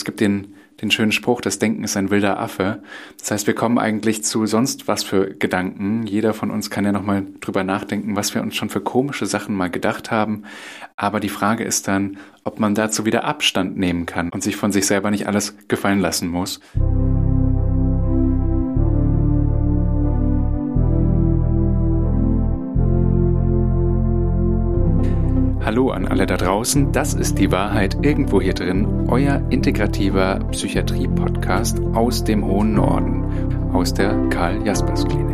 Es gibt den schönen Spruch, das Denken ist ein wilder Affe. Das heißt, wir kommen eigentlich zu sonst was für Gedanken. Jeder von uns kann ja nochmal drüber nachdenken, was wir uns schon für komische Sachen mal gedacht haben. Aber die Frage ist dann, ob man dazu wieder Abstand nehmen kann und sich von sich selber nicht alles gefallen lassen muss. Hallo an alle da draußen, das ist die Wahrheit irgendwo hier drin, euer integrativer Psychiatrie-Podcast aus dem hohen Norden, aus der Karl-Jaspers-Klinik.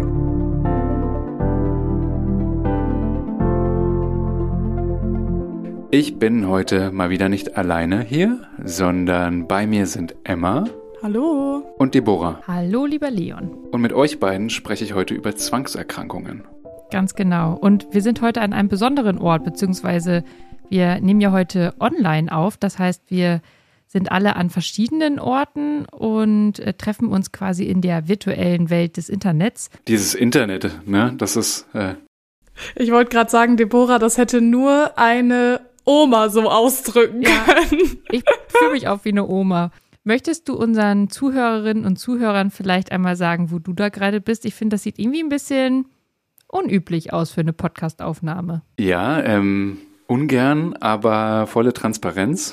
Ich bin heute mal wieder nicht alleine hier, sondern bei mir sind Emma. Hallo. Und Deborah. Hallo, lieber Leon. Und mit euch beiden spreche ich heute über Zwangserkrankungen. Ganz genau. Und wir sind heute an einem besonderen Ort, beziehungsweise wir nehmen ja heute online auf. Das heißt, wir sind alle an verschiedenen Orten und treffen uns quasi in der virtuellen Welt des Internets. Dieses Internet, ne, das ist... Ich wollte gerade sagen, Deborah, das hätte nur eine Oma so ausdrücken können. Ich fühle mich auch wie eine Oma. Möchtest du unseren Zuhörerinnen und Zuhörern vielleicht einmal sagen, wo du da gerade bist? Ich finde, das sieht irgendwie ein bisschen unüblich aus für eine Podcast-Aufnahme. Ja, ungern, aber volle Transparenz.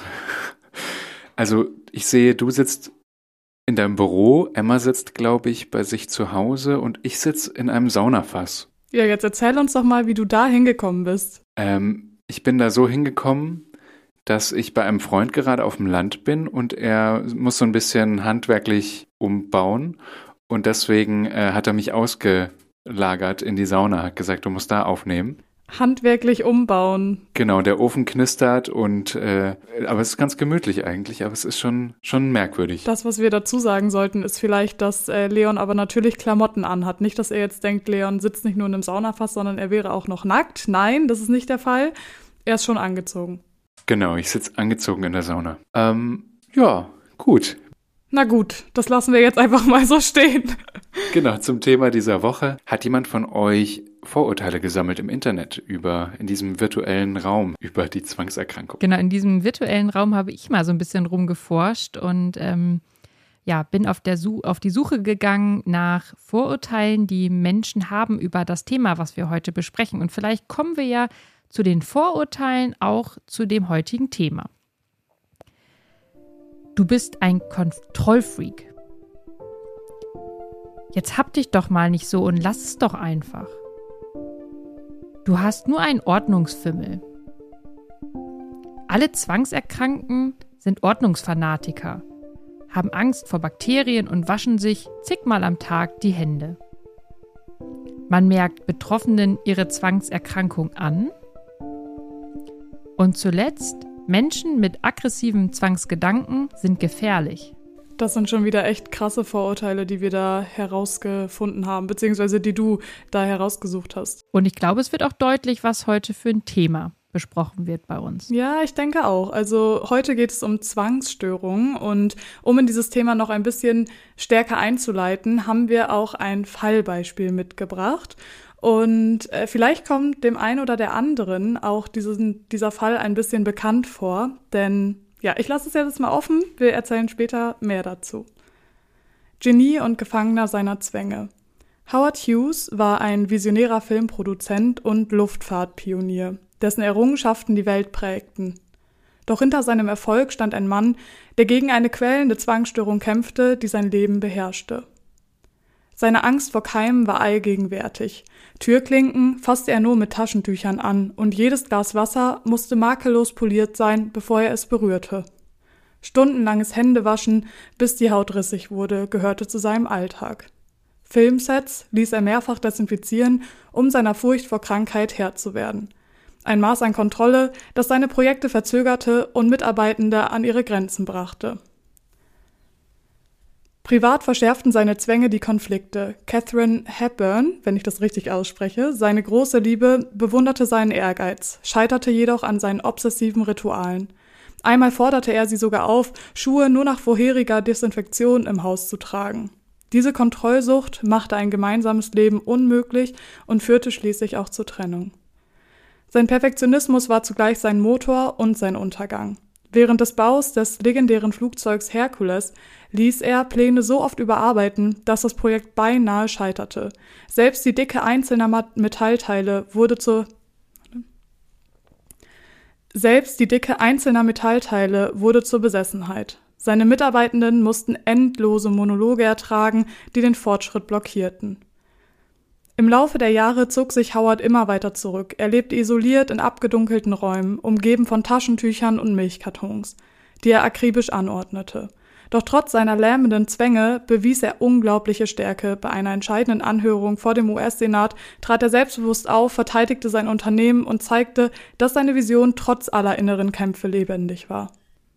Also ich sehe, du sitzt in deinem Büro, Emma sitzt, glaube ich, bei sich zu Hause und ich sitze in einem Saunafass. Ja, jetzt erzähl uns doch mal, wie du da hingekommen bist. Ich bin da so hingekommen, dass ich bei einem Freund gerade auf dem Land bin und er muss so ein bisschen handwerklich umbauen und deswegen hat er mich ausgelagert in die Sauna, hat gesagt, du musst da aufnehmen. Handwerklich umbauen. Genau, der Ofen knistert und aber es ist ganz gemütlich eigentlich, aber es ist schon merkwürdig. Das, was wir dazu sagen sollten, ist vielleicht, dass Leon aber natürlich Klamotten anhat. Nicht, dass er jetzt denkt, Leon sitzt nicht nur in einem Saunafass, sondern er wäre auch noch nackt. Nein, das ist nicht der Fall. Er ist schon angezogen. Genau, ich sitze angezogen in der Sauna. Ja, gut. Na gut, das lassen wir jetzt einfach mal so stehen. Genau, zum Thema dieser Woche. Hat jemand von euch Vorurteile gesammelt im Internet in diesem virtuellen Raum über die Zwangserkrankung? Genau, in diesem virtuellen Raum habe ich mal so ein bisschen rumgeforscht und bin auf die Suche gegangen nach Vorurteilen, die Menschen haben über das Thema, was wir heute besprechen. Und vielleicht kommen wir ja zu den Vorurteilen auch zu dem heutigen Thema. Du bist ein Kontrollfreak. Jetzt hab dich doch mal nicht so und lass es doch einfach. Du hast nur einen Ordnungsfimmel. Alle Zwangserkrankten sind Ordnungsfanatiker, haben Angst vor Bakterien und waschen sich zigmal am Tag die Hände. Man merkt Betroffenen ihre Zwangserkrankung an. Und zuletzt, Menschen mit aggressiven Zwangsgedanken sind gefährlich. Das sind schon wieder echt krasse Vorurteile, die wir da herausgefunden haben, beziehungsweise die du da herausgesucht hast. Und ich glaube, es wird auch deutlich, was heute für ein Thema besprochen wird bei uns. Ja, ich denke auch. Also heute geht es um Zwangsstörungen und um in dieses Thema noch ein bisschen stärker einzuleiten, haben wir auch ein Fallbeispiel mitgebracht. Und vielleicht kommt dem einen oder der anderen auch dieser Fall ein bisschen bekannt vor, denn ja, ich lasse es jetzt mal offen, wir erzählen später mehr dazu. Genie und Gefangener seiner Zwänge. Howard Hughes war ein visionärer Filmproduzent und Luftfahrtpionier, dessen Errungenschaften die Welt prägten. Doch hinter seinem Erfolg stand ein Mann, der gegen eine quälende Zwangsstörung kämpfte, die sein Leben beherrschte. Seine Angst vor Keimen war allgegenwärtig. Türklinken fasste er nur mit Taschentüchern an und jedes Glas Wasser musste makellos poliert sein, bevor er es berührte. Stundenlanges Händewaschen, bis die Haut rissig wurde, gehörte zu seinem Alltag. Filmsets ließ er mehrfach desinfizieren, um seiner Furcht vor Krankheit Herr zu werden. Ein Maß an Kontrolle, das seine Projekte verzögerte und Mitarbeitende an ihre Grenzen brachte. Privat verschärften seine Zwänge die Konflikte. Katharine Hepburn, wenn ich das richtig ausspreche, seine große Liebe, bewunderte seinen Ehrgeiz, scheiterte jedoch an seinen obsessiven Ritualen. Einmal forderte er sie sogar auf, Schuhe nur nach vorheriger Desinfektion im Haus zu tragen. Diese Kontrollsucht machte ein gemeinsames Leben unmöglich und führte schließlich auch zur Trennung. Sein Perfektionismus war zugleich sein Motor und sein Untergang. Während des Baus des legendären Flugzeugs Hercules ließ er Pläne so oft überarbeiten, dass das Projekt beinahe scheiterte. Selbst die Dicke einzelner Metallteile wurde zur Besessenheit. Seine Mitarbeitenden mussten endlose Monologe ertragen, die den Fortschritt blockierten. Im Laufe der Jahre zog sich Howard immer weiter zurück. Er lebte isoliert in abgedunkelten Räumen, umgeben von Taschentüchern und Milchkartons, die er akribisch anordnete. Doch trotz seiner lähmenden Zwänge bewies er unglaubliche Stärke. Bei einer entscheidenden Anhörung vor dem US-Senat trat er selbstbewusst auf, verteidigte sein Unternehmen und zeigte, dass seine Vision trotz aller inneren Kämpfe lebendig war.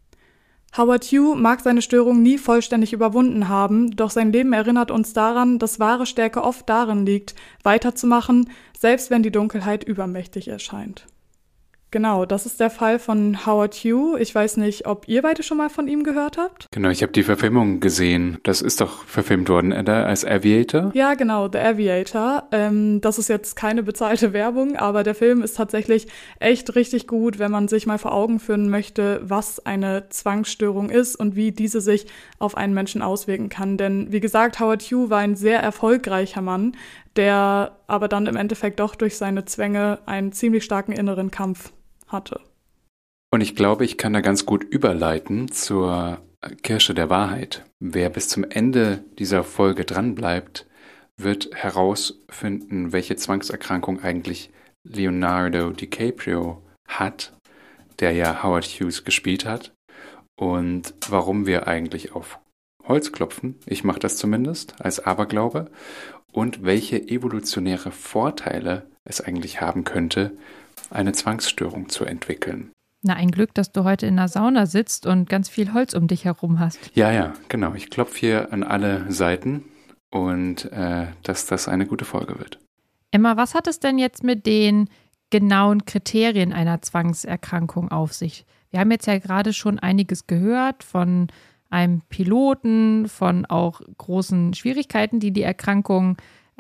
Howard Hughes mag seine Störung nie vollständig überwunden haben, doch sein Leben erinnert uns daran, dass wahre Stärke oft darin liegt, weiterzumachen, selbst wenn die Dunkelheit übermächtig erscheint. Genau, das ist der Fall von Howard Hughes. Ich weiß nicht, ob ihr beide schon mal von ihm gehört habt? Genau, ich habe die Verfilmung gesehen. Das ist doch verfilmt worden, oder? Als Aviator? Ja, genau, The Aviator. Das ist jetzt keine bezahlte Werbung, aber der Film ist tatsächlich echt richtig gut, wenn man sich mal vor Augen führen möchte, was eine Zwangsstörung ist und wie diese sich auf einen Menschen auswirken kann. Denn wie gesagt, Howard Hughes war ein sehr erfolgreicher Mann, der aber dann im Endeffekt doch durch seine Zwänge einen ziemlich starken inneren Kampf hatte. Und ich glaube, ich kann da ganz gut überleiten zur Kirsche der Wahrheit. Wer bis zum Ende dieser Folge dranbleibt, wird herausfinden, welche Zwangserkrankung eigentlich Leonardo DiCaprio hat, der ja Howard Hughes gespielt hat, und warum wir eigentlich auf Holz klopfen, ich mache das zumindest als Aberglaube, und welche evolutionäre Vorteile es eigentlich haben könnte, eine Zwangsstörung zu entwickeln. Na, ein Glück, dass du heute in der Sauna sitzt und ganz viel Holz um dich herum hast. Ja, genau. Ich klopfe hier an alle Seiten und dass das eine gute Folge wird. Emma, was hat es denn jetzt mit den genauen Kriterien einer Zwangserkrankung auf sich? Wir haben jetzt ja gerade schon einiges gehört von einem Piloten, von auch großen Schwierigkeiten, die die Erkrankung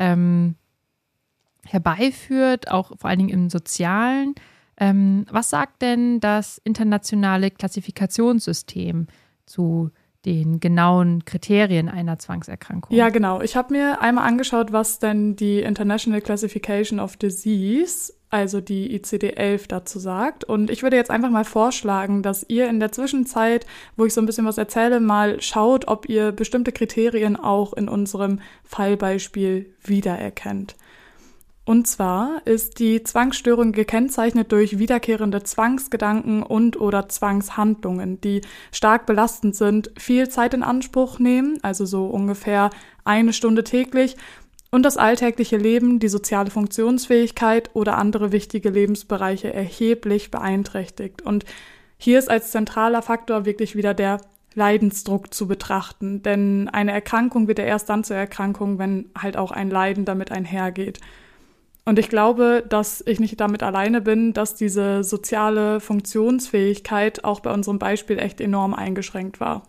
herbeiführt, auch vor allen Dingen im Sozialen. Was sagt denn das internationale Klassifikationssystem zu den genauen Kriterien einer Zwangserkrankung? Ja, genau. Ich habe mir einmal angeschaut, was denn die International Classification of Disease, also die ICD-11, dazu sagt. Und ich würde jetzt einfach mal vorschlagen, dass ihr in der Zwischenzeit, wo ich so ein bisschen was erzähle, mal schaut, ob ihr bestimmte Kriterien auch in unserem Fallbeispiel wiedererkennt. Und zwar ist die Zwangsstörung gekennzeichnet durch wiederkehrende Zwangsgedanken und/oder Zwangshandlungen, die stark belastend sind, viel Zeit in Anspruch nehmen, also so ungefähr 1 Stunde täglich, und das alltägliche Leben, die soziale Funktionsfähigkeit oder andere wichtige Lebensbereiche erheblich beeinträchtigt. Und hier ist als zentraler Faktor wirklich wieder der Leidensdruck zu betrachten, denn eine Erkrankung wird ja erst dann zur Erkrankung, wenn halt auch ein Leiden damit einhergeht. Und ich glaube, dass ich nicht damit alleine bin, dass diese soziale Funktionsfähigkeit auch bei unserem Beispiel echt enorm eingeschränkt war.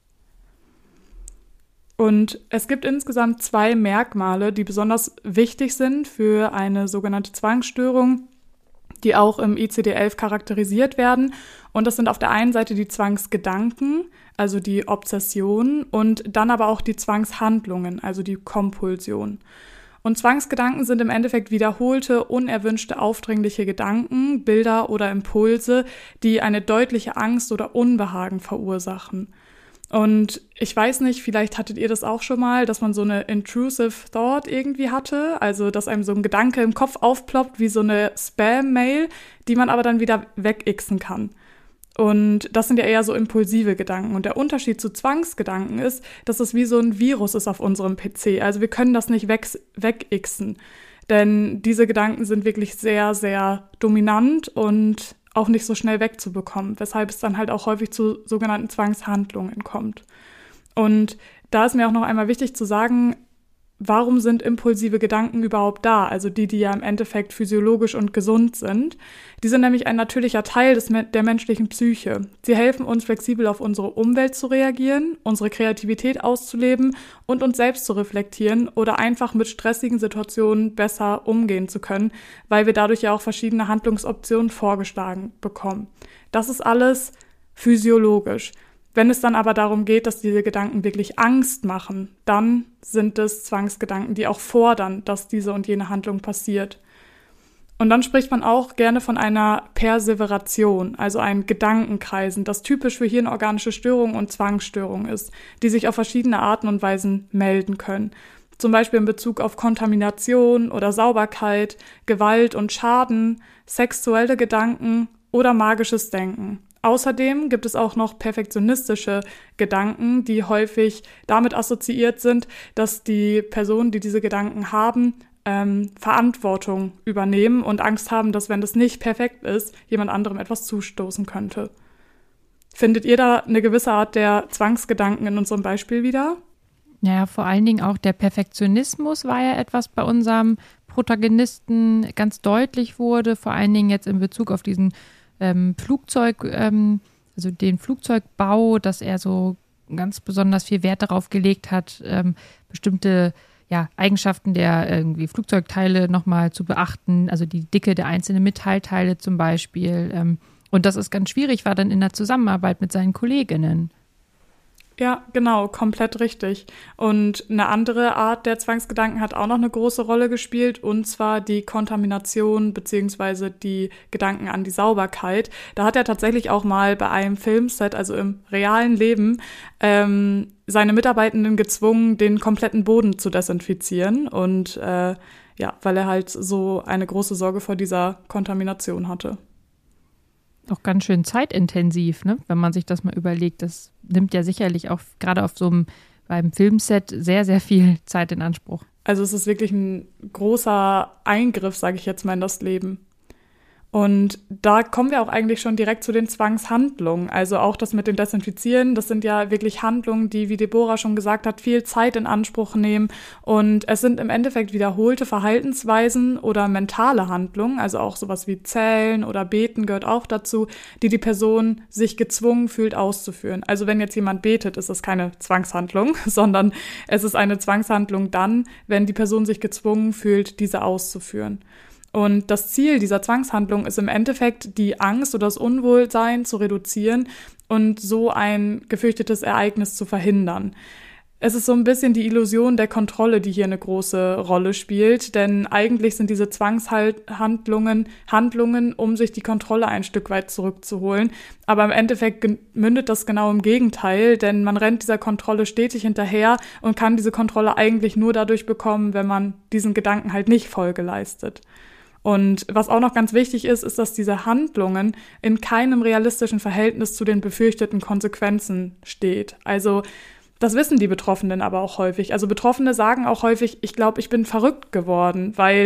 Und es gibt insgesamt 2 Merkmale, die besonders wichtig sind für eine sogenannte Zwangsstörung, die auch im ICD-11 charakterisiert werden. Und das sind auf der einen Seite die Zwangsgedanken, also die Obsession, und dann aber auch die Zwangshandlungen, also die Kompulsion. Und Zwangsgedanken sind im Endeffekt wiederholte, unerwünschte, aufdringliche Gedanken, Bilder oder Impulse, die eine deutliche Angst oder Unbehagen verursachen. Und ich weiß nicht, vielleicht hattet ihr das auch schon mal, dass man so eine intrusive thought irgendwie hatte, also dass einem so ein Gedanke im Kopf aufploppt wie so eine Spam-Mail, die man aber dann wieder wegixen kann. Und das sind ja eher so impulsive Gedanken. Und der Unterschied zu Zwangsgedanken ist, dass es wie so ein Virus ist auf unserem PC. Also wir können das nicht wegixen. Denn diese Gedanken sind wirklich sehr, sehr dominant und auch nicht so schnell wegzubekommen, weshalb es dann halt auch häufig zu sogenannten Zwangshandlungen kommt. Und da ist mir auch noch einmal wichtig zu sagen, warum sind impulsive Gedanken überhaupt da? Also die ja im Endeffekt physiologisch und gesund sind. Die sind nämlich ein natürlicher Teil der menschlichen Psyche. Sie helfen uns, flexibel auf unsere Umwelt zu reagieren, unsere Kreativität auszuleben und uns selbst zu reflektieren oder einfach mit stressigen Situationen besser umgehen zu können, weil wir dadurch ja auch verschiedene Handlungsoptionen vorgeschlagen bekommen. Das ist alles physiologisch. Wenn es dann aber darum geht, dass diese Gedanken wirklich Angst machen, dann sind es Zwangsgedanken, die auch fordern, dass diese und jene Handlung passiert. Und dann spricht man auch gerne von einer Perseveration, also ein Gedankenkreisen, das typisch für hirnorganische Störungen und Zwangsstörungen ist, die sich auf verschiedene Arten und Weisen melden können. Zum Beispiel in Bezug auf Kontamination oder Sauberkeit, Gewalt und Schaden, sexuelle Gedanken oder magisches Denken. Außerdem gibt es auch noch perfektionistische Gedanken, die häufig damit assoziiert sind, dass die Personen, die diese Gedanken haben, Verantwortung übernehmen und Angst haben, dass, wenn das nicht perfekt ist, jemand anderem etwas zustoßen könnte. Findet ihr da eine gewisse Art der Zwangsgedanken in unserem Beispiel wieder? Ja, vor allen Dingen auch der Perfektionismus war ja etwas bei unserem Protagonisten ganz deutlich wurde, vor allen Dingen jetzt in Bezug auf diesen Flugzeug, also den Flugzeugbau, dass er so ganz besonders viel Wert darauf gelegt hat, bestimmte Eigenschaften der irgendwie Flugzeugteile nochmal zu beachten, also die Dicke der einzelnen Metallteile zum Beispiel. Und das ist ganz schwierig, war dann in der Zusammenarbeit mit seinen Kolleginnen. Ja, genau, komplett richtig. Und eine andere Art der Zwangsgedanken hat auch noch eine große Rolle gespielt, und zwar die Kontamination beziehungsweise die Gedanken an die Sauberkeit. Da hat er tatsächlich auch mal bei einem Filmset, also im realen Leben, seine Mitarbeitenden gezwungen, den kompletten Boden zu desinfizieren. Und weil er halt so eine große Sorge vor dieser Kontamination hatte. Auch ganz schön zeitintensiv, ne? Wenn man sich das mal überlegt. Das nimmt ja sicherlich auch gerade auf beim Filmset sehr, sehr viel Zeit in Anspruch. Also es ist wirklich ein großer Eingriff, sage ich jetzt mal, in das Leben. Und da kommen wir auch eigentlich schon direkt zu den Zwangshandlungen. Also auch das mit dem Desinfizieren, das sind ja wirklich Handlungen, die, wie Deborah schon gesagt hat, viel Zeit in Anspruch nehmen. Und es sind im Endeffekt wiederholte Verhaltensweisen oder mentale Handlungen, also auch sowas wie Zählen oder Beten gehört auch dazu, die Person sich gezwungen fühlt auszuführen. Also wenn jetzt jemand betet, ist das keine Zwangshandlung, sondern es ist eine Zwangshandlung dann, wenn die Person sich gezwungen fühlt, diese auszuführen. Und das Ziel dieser Zwangshandlung ist im Endeffekt, die Angst oder das Unwohlsein zu reduzieren und so ein gefürchtetes Ereignis zu verhindern. Es ist so ein bisschen die Illusion der Kontrolle, die hier eine große Rolle spielt, denn eigentlich sind diese Zwangshandlungen Handlungen, um sich die Kontrolle ein Stück weit zurückzuholen. Aber im Endeffekt mündet das genau im Gegenteil, denn man rennt dieser Kontrolle stetig hinterher und kann diese Kontrolle eigentlich nur dadurch bekommen, wenn man diesen Gedanken halt nicht Folge leistet. Und was auch noch ganz wichtig ist, ist, dass diese Handlungen in keinem realistischen Verhältnis zu den befürchteten Konsequenzen steht. Also das wissen die Betroffenen aber auch häufig. Also Betroffene sagen auch häufig, ich glaube, ich bin verrückt geworden, weil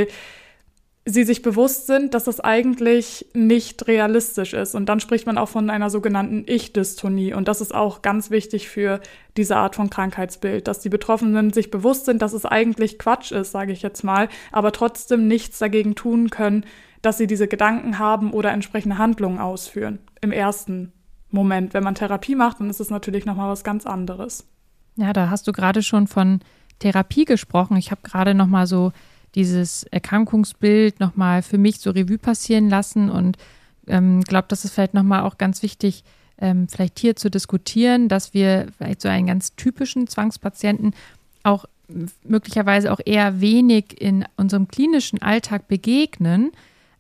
sie sich bewusst sind, dass das eigentlich nicht realistisch ist. Und dann spricht man auch von einer sogenannten Ich-Dystonie. Und das ist auch ganz wichtig für diese Art von Krankheitsbild, dass die Betroffenen sich bewusst sind, dass es eigentlich Quatsch ist, sage ich jetzt mal, aber trotzdem nichts dagegen tun können, dass sie diese Gedanken haben oder entsprechende Handlungen ausführen. Im ersten Moment. Wenn man Therapie macht, dann ist es natürlich nochmal was ganz anderes. Ja, da hast du gerade schon von Therapie gesprochen. Ich habe gerade nochmal so dieses Erkrankungsbild nochmal für mich so Revue passieren lassen und glaube, das ist vielleicht nochmal auch ganz wichtig, vielleicht hier zu diskutieren, dass wir vielleicht so einen ganz typischen Zwangspatienten auch möglicherweise auch eher wenig in unserem klinischen Alltag begegnen,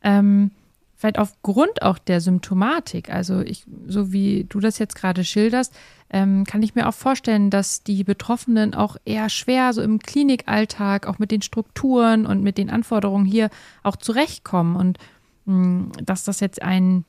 vielleicht aufgrund auch der Symptomatik. Also so wie du das jetzt gerade schilderst, kann ich mir auch vorstellen, dass die Betroffenen auch eher schwer so im Klinikalltag auch mit den Strukturen und mit den Anforderungen hier auch zurechtkommen und dass das jetzt ein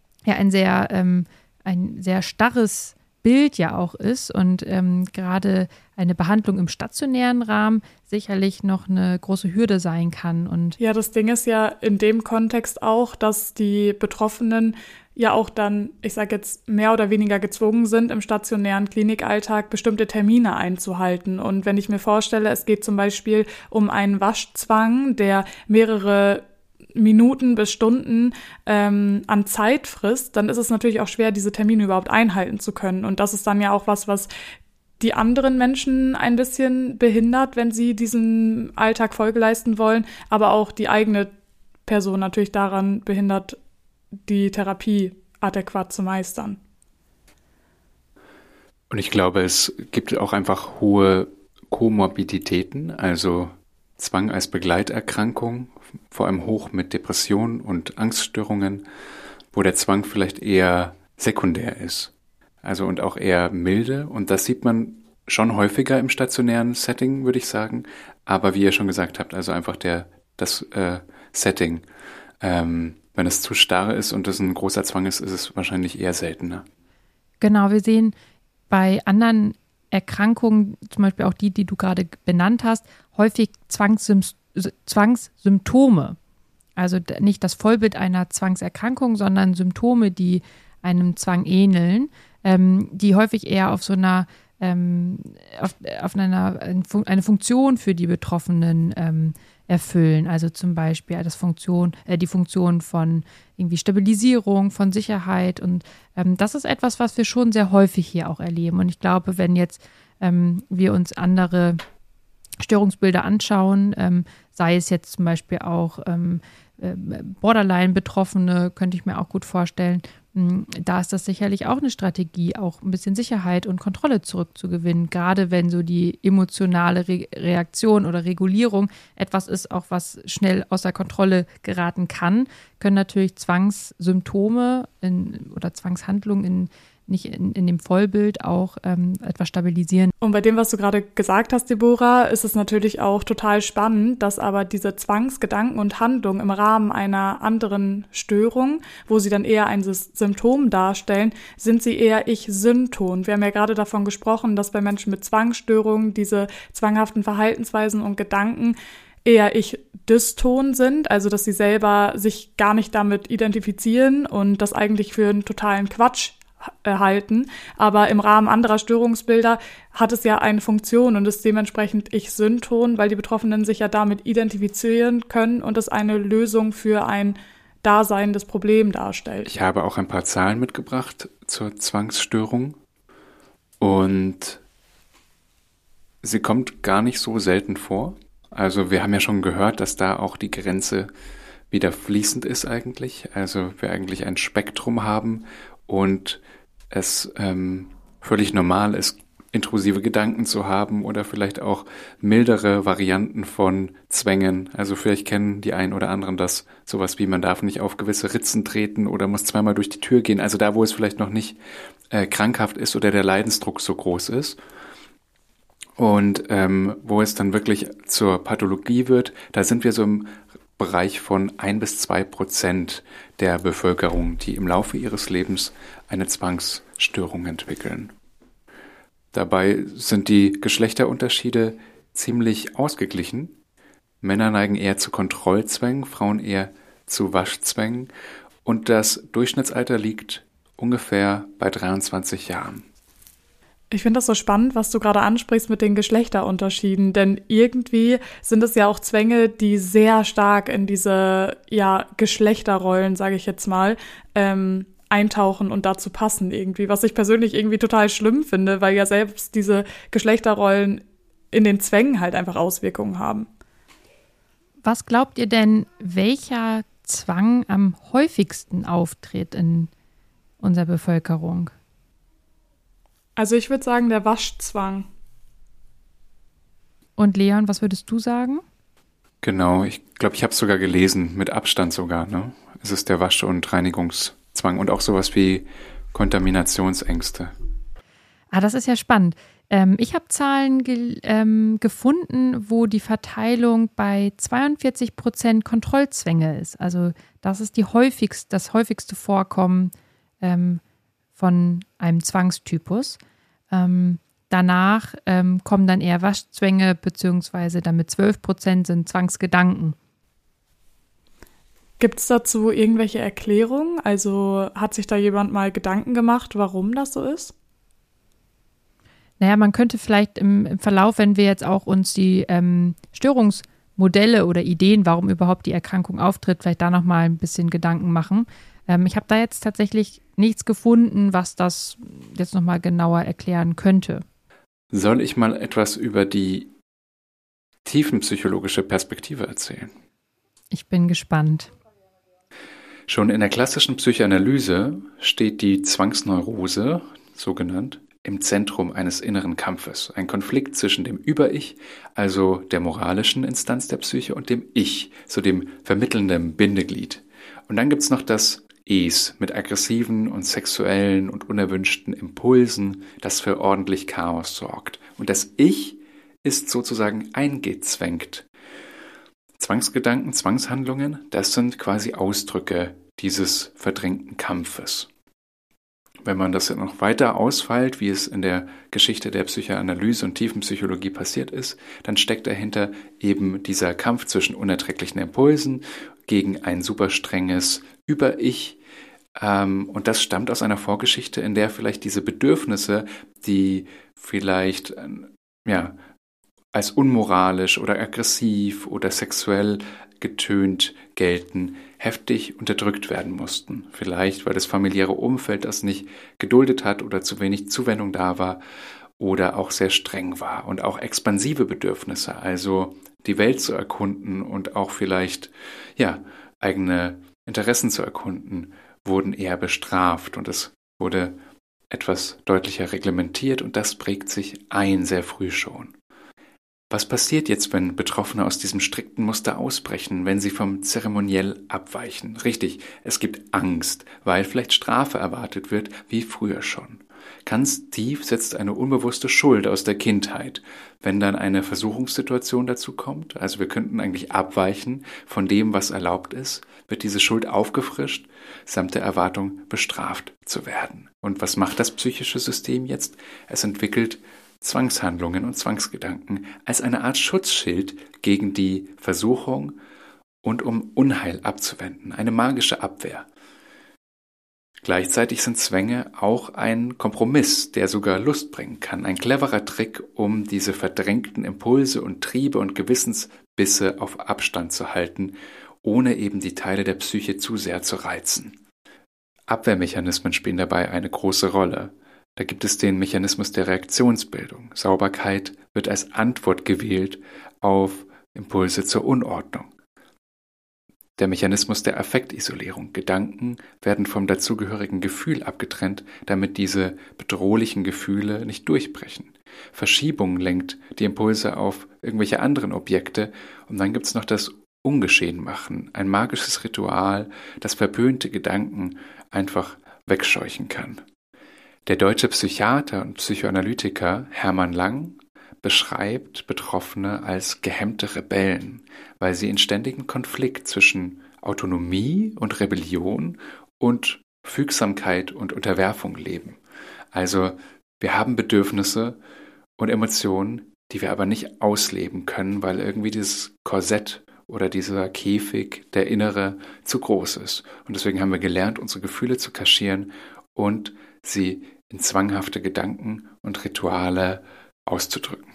sehr starres Bild ja auch ist und gerade eine Behandlung im stationären Rahmen sicherlich noch eine große Hürde sein kann. Und ja, das Ding ist ja in dem Kontext auch, dass die Betroffenen ja auch dann, ich sage jetzt, mehr oder weniger gezwungen sind, im stationären Klinikalltag bestimmte Termine einzuhalten. Und wenn ich mir vorstelle, es geht zum Beispiel um einen Waschzwang, der mehrere Minuten bis Stunden an Zeit frisst, dann ist es natürlich auch schwer, diese Termine überhaupt einhalten zu können. Und das ist dann ja auch was die anderen Menschen ein bisschen behindert, wenn sie diesen Alltag Folge leisten wollen, aber auch die eigene Person natürlich daran behindert, die Therapie adäquat zu meistern. Und ich glaube, es gibt auch einfach hohe Komorbiditäten, also Zwang als Begleiterkrankung, vor allem hoch mit Depressionen und Angststörungen, wo der Zwang vielleicht eher sekundär ist. Also und auch eher milde. Und das sieht man schon häufiger im stationären Setting, würde ich sagen. Aber wie ihr schon gesagt habt, also einfach das Setting. Wenn es zu starr ist und es ein großer Zwang ist, ist es wahrscheinlich eher seltener. Genau, wir sehen bei anderen Erkrankungen, zum Beispiel auch die du gerade benannt hast, häufig Zwangssymptome. Also nicht das Vollbild einer Zwangserkrankung, sondern Symptome, die einem Zwang ähneln, die häufig eher auf so einer eine Funktion für die Betroffenen erfüllen. Also zum Beispiel die Funktion von irgendwie Stabilisierung, von Sicherheit. Und das ist etwas, was wir schon sehr häufig hier auch erleben. Und ich glaube, wenn jetzt wir uns andere Störungsbilder anschauen, sei es jetzt zum Beispiel auch Borderline-Betroffene, könnte ich mir auch gut vorstellen, da ist das sicherlich auch eine Strategie, auch ein bisschen Sicherheit und Kontrolle zurückzugewinnen, gerade wenn so die emotionale Reaktion oder Regulierung etwas ist, auch was schnell außer Kontrolle geraten kann, können natürlich Zwangssymptome oder Zwangshandlungen nicht in dem Vollbild auch etwas stabilisieren. Und bei dem, was du gerade gesagt hast, Deborah, ist es natürlich auch total spannend, dass aber diese Zwangsgedanken und Handlungen im Rahmen einer anderen Störung, wo sie dann eher ein Symptom darstellen, sind sie eher Ich-Synton. Wir haben ja gerade davon gesprochen, dass bei Menschen mit Zwangsstörungen diese zwanghaften Verhaltensweisen und Gedanken eher Ich-Dyston sind, also dass sie selber sich gar nicht damit identifizieren und das eigentlich für einen totalen Quatsch halten, aber im Rahmen anderer Störungsbilder hat es ja eine Funktion und ist dementsprechend Ich-Synton, weil die Betroffenen sich ja damit identifizieren können und es eine Lösung für ein daseinendes Problem darstellt. Ich habe auch ein paar Zahlen mitgebracht zur Zwangsstörung und sie kommt gar nicht so selten vor. Also wir haben ja schon gehört, dass da auch die Grenze wieder fließend ist eigentlich, also wir eigentlich ein Spektrum haben und es völlig normal ist, intrusive Gedanken zu haben oder vielleicht auch mildere Varianten von Zwängen. Also vielleicht kennen die einen oder anderen das, sowas wie man darf nicht auf gewisse Ritzen treten oder muss zweimal durch die Tür gehen. Also da, wo es vielleicht noch nicht krankhaft ist oder der Leidensdruck so groß ist. Und wo es dann wirklich zur Pathologie wird, da sind wir so im Bereich von 1-2% der Bevölkerung, die im Laufe ihres Lebens eine Zwangsstörung entwickeln. Dabei sind die Geschlechterunterschiede ziemlich ausgeglichen. Männer neigen eher zu Kontrollzwängen, Frauen eher zu Waschzwängen und das Durchschnittsalter liegt ungefähr bei 23 Jahren. Ich finde das so spannend, was du gerade ansprichst mit den Geschlechterunterschieden, denn irgendwie sind es ja auch Zwänge, die sehr stark in diese Geschlechterrollen, sage ich jetzt mal, eintauchen und dazu passen irgendwie, was ich persönlich irgendwie total schlimm finde, weil ja selbst diese Geschlechterrollen in den Zwängen halt einfach Auswirkungen haben. Was glaubt ihr denn, welcher Zwang am häufigsten auftritt in unserer Bevölkerung? Also ich würde sagen, der Waschzwang. Und Leon, was würdest du sagen? Genau, ich glaube, ich habe es sogar gelesen, mit Abstand sogar. Ne? Es ist der Wasch- und Reinigungszwang und auch sowas wie Kontaminationsängste. Das ist ja spannend. Ich habe Zahlen gefunden, wo die Verteilung bei 42% Kontrollzwänge ist. Also das ist das häufigste Vorkommen von einem Zwangstypus. Danach kommen dann eher Waschzwänge, beziehungsweise dann mit 12% sind Zwangsgedanken. Gibt es dazu irgendwelche Erklärungen? Also hat sich da jemand mal Gedanken gemacht, warum das so ist? Naja, man könnte vielleicht im Verlauf, wenn wir jetzt auch uns die Störungsmodelle oder Ideen, warum überhaupt die Erkrankung auftritt, vielleicht da nochmal ein bisschen Gedanken machen. Ich habe da jetzt tatsächlich nichts gefunden, was das jetzt nochmal genauer erklären könnte. Soll ich mal etwas über die tiefenpsychologische Perspektive erzählen? Ich bin gespannt. Schon in der klassischen Psychoanalyse steht die Zwangsneurose, so genannt, im Zentrum eines inneren Kampfes. Ein Konflikt zwischen dem Über-Ich, also der moralischen Instanz der Psyche, und dem Ich, so dem vermittelnden Bindeglied. Und dann gibt's noch das Es mit aggressiven und sexuellen und unerwünschten Impulsen, das für ordentlich Chaos sorgt. Und das Ich ist sozusagen eingezwängt. Zwangsgedanken, Zwangshandlungen, das sind quasi Ausdrücke dieses verdrängten Kampfes. Wenn man das noch weiter ausfeilt, wie es in der Geschichte der Psychoanalyse und Tiefenpsychologie passiert ist, dann steckt dahinter eben dieser Kampf zwischen unerträglichen Impulsen gegen ein super strenges Über-Ich. Und das stammt aus einer Vorgeschichte, in der vielleicht diese Bedürfnisse, die vielleicht als unmoralisch oder aggressiv oder sexuell getönt gelten, heftig unterdrückt werden mussten. Vielleicht, weil das familiäre Umfeld das nicht geduldet hat oder zu wenig Zuwendung da war oder auch sehr streng war. Und auch expansive Bedürfnisse, also die Welt zu erkunden und auch vielleicht eigene Interessen zu erkunden, wurden eher bestraft und es wurde etwas deutlicher reglementiert und das prägt sich ein sehr früh schon. Was passiert jetzt, wenn Betroffene aus diesem strikten Muster ausbrechen, wenn sie vom Zeremoniell abweichen? Richtig, es gibt Angst, weil vielleicht Strafe erwartet wird, wie früher schon. Ganz tief sitzt eine unbewusste Schuld aus der Kindheit. Wenn dann eine Versuchungssituation dazu kommt, also wir könnten eigentlich abweichen von dem, was erlaubt ist, wird diese Schuld aufgefrischt, samt der Erwartung, bestraft zu werden. Und was macht das psychische System jetzt? Es entwickelt Zwangshandlungen und Zwangsgedanken als eine Art Schutzschild gegen die Versuchung und um Unheil abzuwenden, eine magische Abwehr. Gleichzeitig sind Zwänge auch ein Kompromiss, der sogar Lust bringen kann, ein cleverer Trick, um diese verdrängten Impulse und Triebe und Gewissensbisse auf Abstand zu halten, ohne eben die Teile der Psyche zu sehr zu reizen. Abwehrmechanismen spielen dabei eine große Rolle. Da gibt es den Mechanismus der Reaktionsbildung. Sauberkeit wird als Antwort gewählt auf Impulse zur Unordnung. Der Mechanismus der Affektisolierung. Gedanken werden vom dazugehörigen Gefühl abgetrennt, damit diese bedrohlichen Gefühle nicht durchbrechen. Verschiebung lenkt die Impulse auf irgendwelche anderen Objekte und dann gibt es noch das Ungeschehen machen, ein magisches Ritual, das verpönte Gedanken einfach wegscheuchen kann. Der deutsche Psychiater und Psychoanalytiker Hermann Lang beschreibt Betroffene als gehemmte Rebellen, weil sie in ständigem Konflikt zwischen Autonomie und Rebellion und Fügsamkeit und Unterwerfung leben. Also wir haben Bedürfnisse und Emotionen, die wir aber nicht ausleben können, weil irgendwie dieses Korsett oder dieser Käfig, der innere, zu groß ist. Und deswegen haben wir gelernt, unsere Gefühle zu kaschieren und sie in zwanghafte Gedanken und Rituale auszudrücken.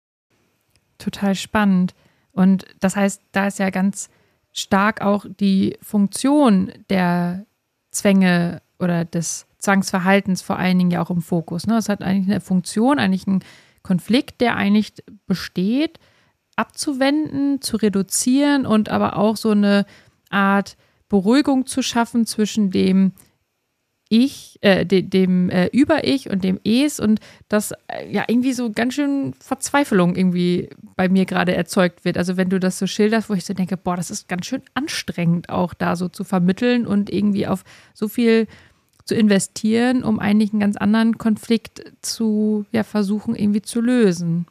Total spannend. Und das heißt, da ist ja ganz stark auch die Funktion der Zwänge oder des Zwangsverhaltens vor allen Dingen ja auch im Fokus. Es hat eigentlich eine Funktion, eigentlich einen Konflikt, der eigentlich besteht, abzuwenden, zu reduzieren und aber auch so eine Art Beruhigung zu schaffen zwischen dem Über-Ich und dem Es und das irgendwie so ganz schön Verzweiflung irgendwie bei mir gerade erzeugt wird. Also wenn du das so schilderst, wo ich so denke, das ist ganz schön anstrengend auch da so zu vermitteln und irgendwie auf so viel zu investieren, um eigentlich einen ganz anderen Konflikt zu versuchen irgendwie zu lösen.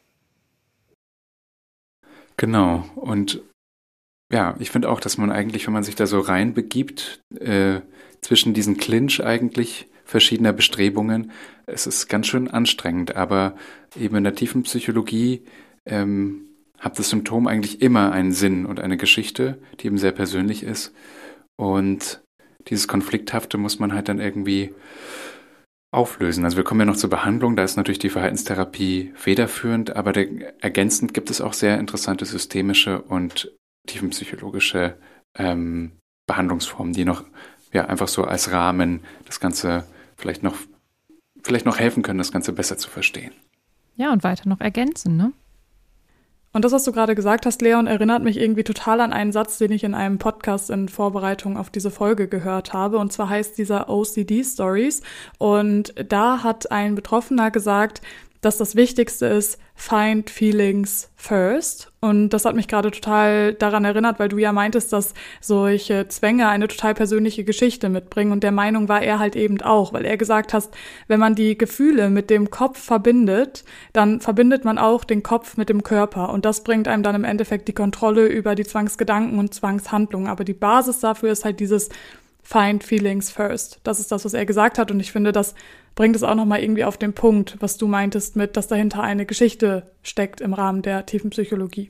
Genau. Und ich finde auch, dass man eigentlich, wenn man sich da so reinbegibt, zwischen diesen Clinch eigentlich verschiedener Bestrebungen, es ist ganz schön anstrengend, aber eben in der tiefen Psychologie hat das Symptom eigentlich immer einen Sinn und eine Geschichte, die eben sehr persönlich ist und dieses Konflikthafte muss man halt dann irgendwie auflösen. Also wir kommen ja noch zur Behandlung, da ist natürlich die Verhaltenstherapie federführend, aber ergänzend gibt es auch sehr interessante systemische und tiefenpsychologische Behandlungsformen, die noch einfach so als Rahmen das Ganze vielleicht noch helfen können, das Ganze besser zu verstehen. Ja, und weiter noch ergänzen, ne? Und das, was du gerade gesagt hast, Leon, erinnert mich irgendwie total an einen Satz, den ich in einem Podcast in Vorbereitung auf diese Folge gehört habe. Und zwar heißt dieser OCD Stories. Und da hat ein Betroffener gesagt, dass das Wichtigste ist, find feelings first. Und das hat mich gerade total daran erinnert, weil du ja meintest, dass solche Zwänge eine total persönliche Geschichte mitbringen. Und der Meinung war er halt eben auch, weil er gesagt hat, wenn man die Gefühle mit dem Kopf verbindet, dann verbindet man auch den Kopf mit dem Körper. Und das bringt einem dann im Endeffekt die Kontrolle über die Zwangsgedanken und Zwangshandlungen. Aber die Basis dafür ist halt dieses Find feelings first. Das ist das, was er gesagt hat. Und ich finde, das bringt es auch nochmal irgendwie auf den Punkt, was du meintest mit, dass dahinter eine Geschichte steckt im Rahmen der tiefen Psychologie.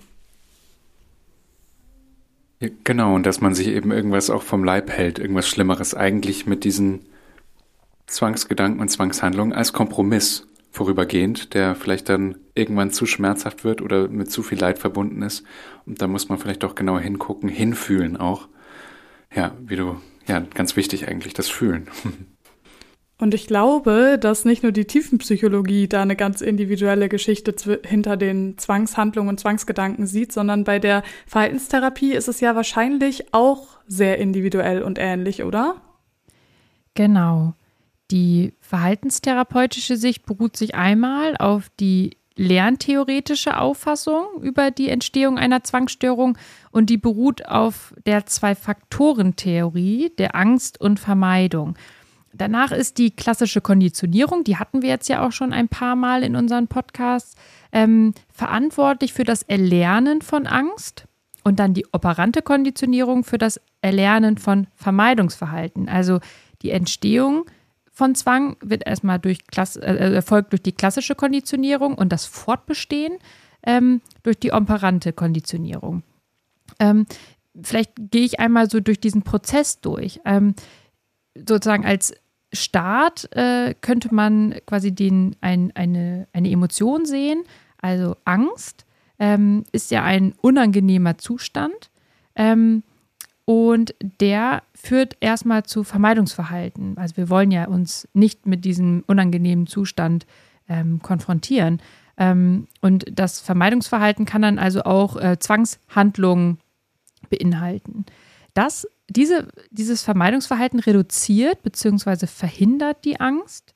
Ja, genau, und dass man sich eben irgendwas auch vom Leib hält, irgendwas Schlimmeres, eigentlich mit diesen Zwangsgedanken und Zwangshandlungen als Kompromiss vorübergehend, der vielleicht dann irgendwann zu schmerzhaft wird oder mit zu viel Leid verbunden ist. Und da muss man vielleicht doch genauer hingucken, hinfühlen auch. Ja, ganz wichtig eigentlich, das Fühlen. Und ich glaube, dass nicht nur die Tiefenpsychologie da eine ganz individuelle Geschichte hinter den Zwangshandlungen und Zwangsgedanken sieht, sondern bei der Verhaltenstherapie ist es ja wahrscheinlich auch sehr individuell und ähnlich, oder? Genau. Die verhaltenstherapeutische Sicht beruht sich einmal auf die lerntheoretische Auffassung über die Entstehung einer Zwangsstörung und die beruht auf der Zwei-Faktoren-Theorie der Angst und Vermeidung. Danach ist die klassische Konditionierung, die hatten wir jetzt ja auch schon ein paar Mal in unseren Podcasts, verantwortlich für das Erlernen von Angst und dann die operante Konditionierung für das Erlernen von Vermeidungsverhalten. Also die Entstehung von Zwang wird erstmal erfolgt durch die klassische Konditionierung und das Fortbestehen durch die operante Konditionierung. Vielleicht gehe ich einmal so durch diesen Prozess durch. Sozusagen als Start könnte man quasi eine Emotion sehen, also Angst ist ja ein unangenehmer Zustand und der führt erstmal zu Vermeidungsverhalten. Also wir wollen ja uns nicht mit diesem unangenehmen Zustand konfrontieren und das Vermeidungsverhalten kann dann also auch Zwangshandlungen beinhalten. Dieses Vermeidungsverhalten reduziert bzw. verhindert die Angst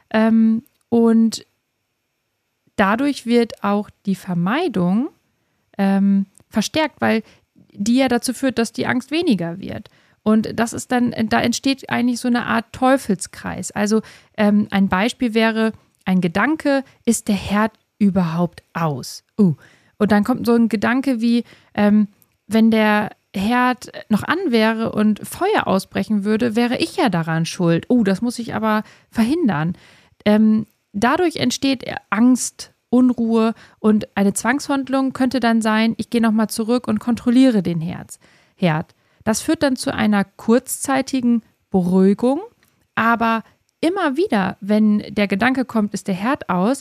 und dadurch wird auch die Vermeidung verstärkt, weil die ja dazu führt, dass die Angst weniger wird. Und das ist dann, da entsteht eigentlich so eine Art Teufelskreis. Also ein Beispiel wäre ein Gedanke, ist der Herd überhaupt aus? Und dann kommt so ein Gedanke wie, wenn der Herd noch an wäre und Feuer ausbrechen würde, wäre ich ja daran schuld. Das muss ich aber verhindern. Dadurch entsteht Angst, Unruhe und eine Zwangshandlung könnte dann sein, ich gehe nochmal zurück und kontrolliere den Herd. Das führt dann zu einer kurzzeitigen Beruhigung, aber immer wieder, wenn der Gedanke kommt, ist der Herd aus,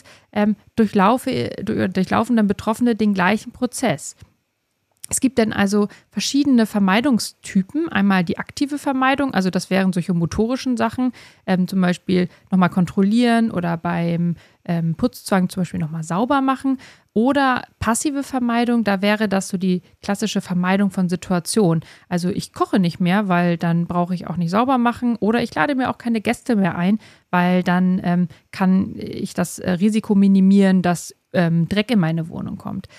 durchlaufen dann Betroffene den gleichen Prozess. Es gibt dann also verschiedene Vermeidungstypen. Einmal die aktive Vermeidung, also das wären solche motorischen Sachen, zum Beispiel nochmal kontrollieren oder beim Putzzwang zum Beispiel nochmal sauber machen. Oder passive Vermeidung, da wäre das so die klassische Vermeidung von Situationen. Also ich koche nicht mehr, weil dann brauche ich auch nicht sauber machen oder ich lade mir auch keine Gäste mehr ein, weil dann kann ich das Risiko minimieren, dass Dreck in meine Wohnung kommt.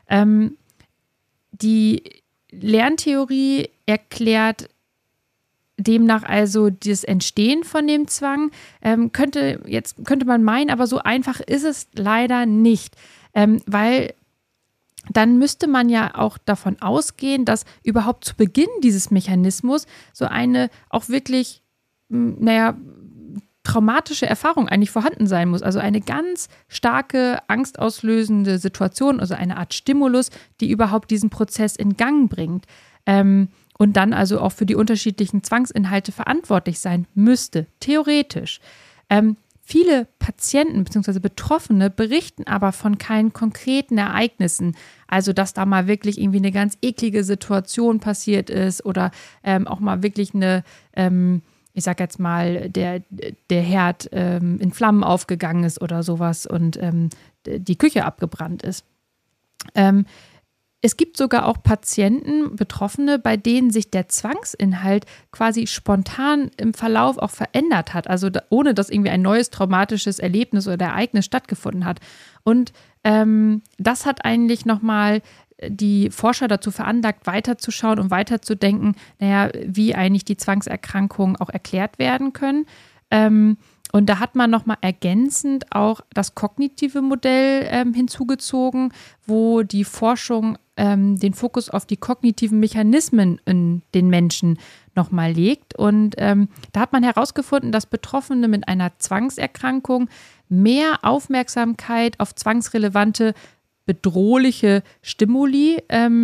Die Lerntheorie erklärt demnach also das Entstehen von dem Zwang. Könnte man meinen, aber so einfach ist es leider nicht, weil dann müsste man ja auch davon ausgehen, dass überhaupt zu Beginn dieses Mechanismus so eine auch wirklich, traumatische Erfahrung eigentlich vorhanden sein muss. Also eine ganz starke, angstauslösende Situation, also eine Art Stimulus, die überhaupt diesen Prozess in Gang bringt. Und dann also auch für die unterschiedlichen Zwangsinhalte verantwortlich sein müsste, theoretisch. Viele Patienten bzw. Betroffene berichten aber von keinen konkreten Ereignissen. Also, dass da mal wirklich irgendwie eine ganz eklige Situation passiert ist oder auch mal wirklich eine ich sag jetzt mal, der Herd in Flammen aufgegangen ist oder sowas und die Küche abgebrannt ist. Es gibt sogar auch Patienten, Betroffene, bei denen sich der Zwangsinhalt quasi spontan im Verlauf auch verändert hat, also ohne dass irgendwie ein neues traumatisches Erlebnis oder Ereignis stattgefunden hat. Und das hat eigentlich nochmal die Forscher dazu veranlagt, weiterzuschauen und weiterzudenken, wie eigentlich die Zwangserkrankungen auch erklärt werden können. Und da hat man nochmal ergänzend auch das kognitive Modell hinzugezogen, wo die Forschung den Fokus auf die kognitiven Mechanismen in den Menschen nochmal legt. Und da hat man herausgefunden, dass Betroffene mit einer Zwangserkrankung mehr Aufmerksamkeit auf zwangsrelevante, bedrohliche Stimuli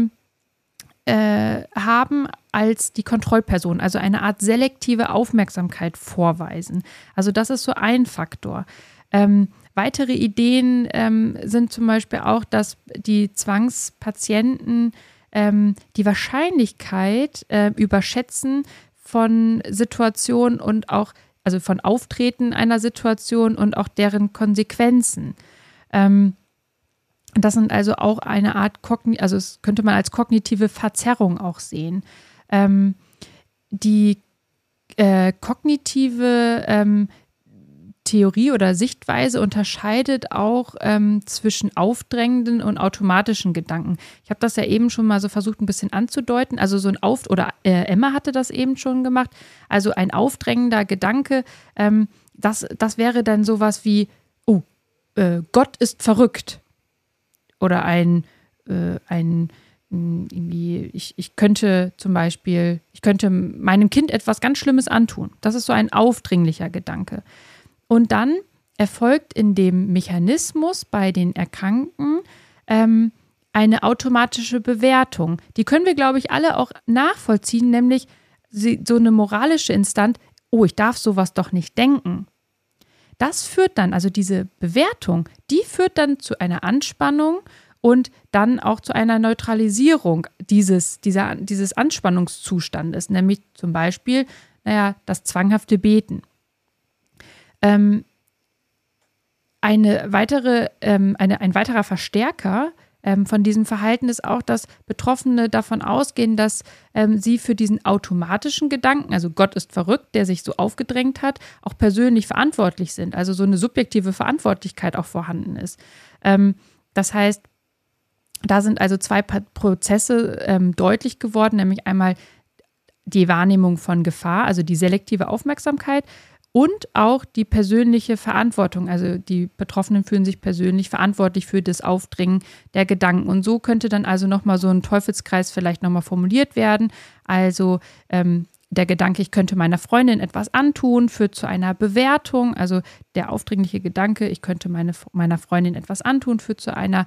haben als die Kontrollperson, also eine Art selektive Aufmerksamkeit vorweisen. Also das ist so ein Faktor. Weitere Ideen sind zum Beispiel auch, dass die Zwangspatienten die Wahrscheinlichkeit überschätzen von Situationen und auch, also von Auftreten einer Situation und auch deren Konsequenzen. Das sind also auch eine Art, also es könnte man als kognitive Verzerrung auch sehen. Die kognitive Theorie oder Sichtweise unterscheidet auch zwischen aufdrängenden und automatischen Gedanken. Ich habe das ja eben schon mal so versucht, ein bisschen anzudeuten. Also so ein Emma hatte das eben schon gemacht. Also ein aufdrängender Gedanke, das wäre dann sowas wie, Gott ist verrückt. Oder ich könnte meinem Kind etwas ganz Schlimmes antun. Das ist so ein aufdringlicher Gedanke. Und dann erfolgt in dem Mechanismus bei den Erkrankten eine automatische Bewertung. Die können wir, glaube ich, alle auch nachvollziehen, nämlich so eine moralische Instanz, ich darf sowas doch nicht denken. Das führt dann, also diese Bewertung, die führt dann zu einer Anspannung und dann auch zu einer Neutralisierung dieses Anspannungszustandes, nämlich zum Beispiel, das zwanghafte Beten. Ein weiterer Verstärker von diesem Verhalten ist auch, dass Betroffene davon ausgehen, dass sie für diesen automatischen Gedanken, also Gott ist verrückt, der sich so aufgedrängt hat, auch persönlich verantwortlich sind. Also so eine subjektive Verantwortlichkeit auch vorhanden ist. Das heißt, da sind also zwei Prozesse deutlich geworden, nämlich einmal die Wahrnehmung von Gefahr, also die selektive Aufmerksamkeit, und auch die persönliche Verantwortung. Also die Betroffenen fühlen sich persönlich verantwortlich für das Aufdringen der Gedanken. Und so könnte dann also nochmal so ein Teufelskreis vielleicht nochmal formuliert werden. Also der Gedanke, ich könnte meiner Freundin etwas antun, führt zu einer Bewertung. Also der aufdringliche Gedanke, ich könnte meiner Freundin etwas antun, führt zu einer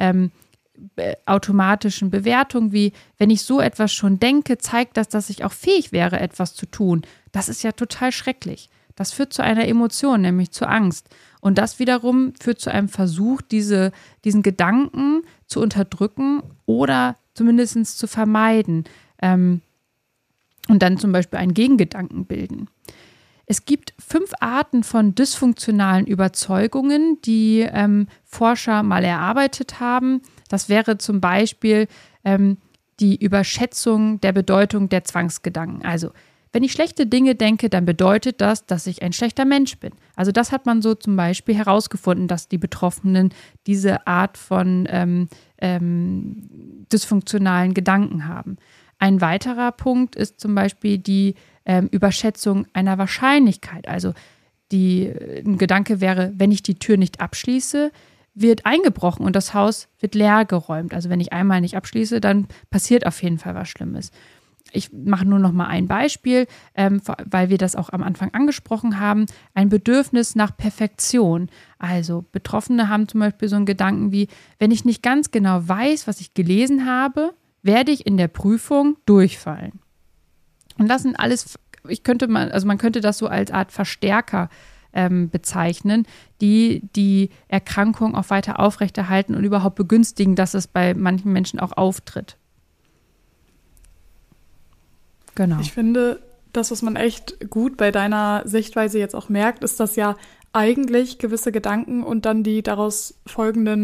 automatischen Bewertung, wie wenn ich so etwas schon denke, zeigt das, dass ich auch fähig wäre, etwas zu tun. Das ist ja total schrecklich. Das führt zu einer Emotion, nämlich zu Angst. Und das wiederum führt zu einem Versuch, diesen Gedanken zu unterdrücken oder zumindest zu vermeiden. Und dann zum Beispiel einen Gegengedanken bilden. Es gibt 5 Arten von dysfunktionalen Überzeugungen, die Forscher mal erarbeitet haben. Das wäre zum Beispiel die Überschätzung der Bedeutung der Zwangsgedanken. Also wenn ich schlechte Dinge denke, dann bedeutet das, dass ich ein schlechter Mensch bin. Also das hat man so zum Beispiel herausgefunden, dass die Betroffenen diese Art von dysfunktionalen Gedanken haben. Ein weiterer Punkt ist zum Beispiel die Überschätzung einer Wahrscheinlichkeit. Also ein Gedanke wäre, wenn ich die Tür nicht abschließe, wird eingebrochen und das Haus wird leer geräumt. Also wenn ich einmal nicht abschließe, dann passiert auf jeden Fall was Schlimmes. Ich mache nur noch mal ein Beispiel, weil wir das auch am Anfang angesprochen haben. Ein Bedürfnis nach Perfektion. Also Betroffene haben zum Beispiel so einen Gedanken wie, wenn ich nicht ganz genau weiß, was ich gelesen habe, werde ich in der Prüfung durchfallen. Und das sind alles, man könnte das so als Art Verstärker bezeichnen, die Erkrankung auch weiter aufrechterhalten und überhaupt begünstigen, dass es bei manchen Menschen auch auftritt. Genau. Ich finde, das, was man echt gut bei deiner Sichtweise jetzt auch merkt, ist, dass ja eigentlich gewisse Gedanken und dann die daraus folgenden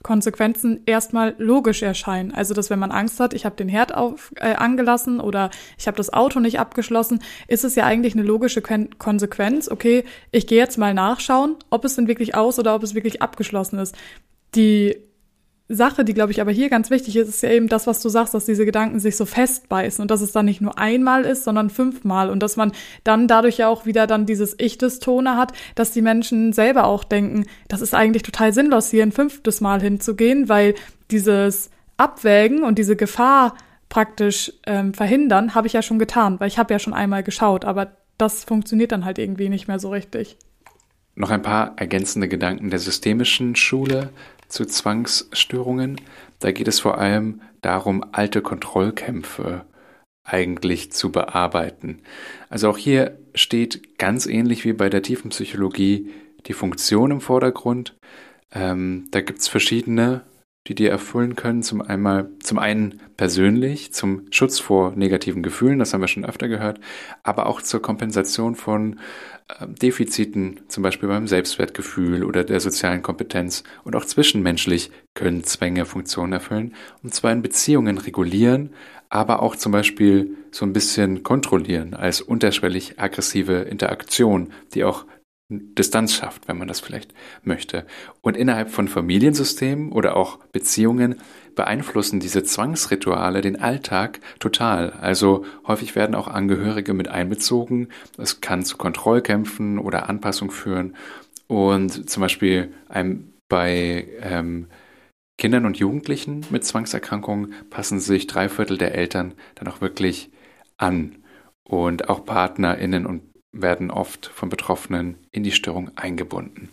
Konsequenzen erstmal logisch erscheinen. Also, dass wenn man Angst hat, ich habe den Herd angelassen oder ich habe das Auto nicht abgeschlossen, ist es ja eigentlich eine logische Konsequenz. Okay, ich gehe jetzt mal nachschauen, ob es denn wirklich aus oder ob es wirklich abgeschlossen ist. Die Sache, die, glaube ich, aber hier ganz wichtig ist, ist ja eben das, was du sagst, dass diese Gedanken sich so festbeißen und dass es dann nicht nur einmal ist, sondern 5-mal und dass man dann dadurch ja auch wieder dann dieses Ich-des-Tone hat, dass die Menschen selber auch denken, das ist eigentlich total sinnlos, hier ein 5. Mal hinzugehen, weil dieses Abwägen und diese Gefahr praktisch verhindern, habe ich ja schon getan, weil ich habe ja schon einmal geschaut, aber das funktioniert dann halt irgendwie nicht mehr so richtig. Noch ein paar ergänzende Gedanken der systemischen Schule zu Zwangsstörungen. Da geht es vor allem darum, alte Kontrollkämpfe eigentlich zu bearbeiten. Also auch hier steht ganz ähnlich wie bei der tiefen Psychologie die Funktion im Vordergrund. Da gibt es verschiedene, die erfüllen können. Zum einen persönlich, zum Schutz vor negativen Gefühlen, das haben wir schon öfter gehört, aber auch zur Kompensation von Defiziten, zum Beispiel beim Selbstwertgefühl oder der sozialen Kompetenz. Und auch zwischenmenschlich können Zwänge Funktionen erfüllen, und zwar in Beziehungen regulieren, aber auch zum Beispiel so ein bisschen kontrollieren als unterschwellig aggressive Interaktion, die auch Distanz schafft, wenn man das vielleicht möchte. Und innerhalb von Familiensystemen oder auch Beziehungen beeinflussen diese Zwangsrituale den Alltag total. Also häufig werden auch Angehörige mit einbezogen. Es kann zu Kontrollkämpfen oder Anpassung führen. Und zum Beispiel bei Kindern und Jugendlichen mit Zwangserkrankungen passen sich 3/4 der Eltern dann auch wirklich an. Und auch PartnerInnen und werden oft von Betroffenen in die Störung eingebunden.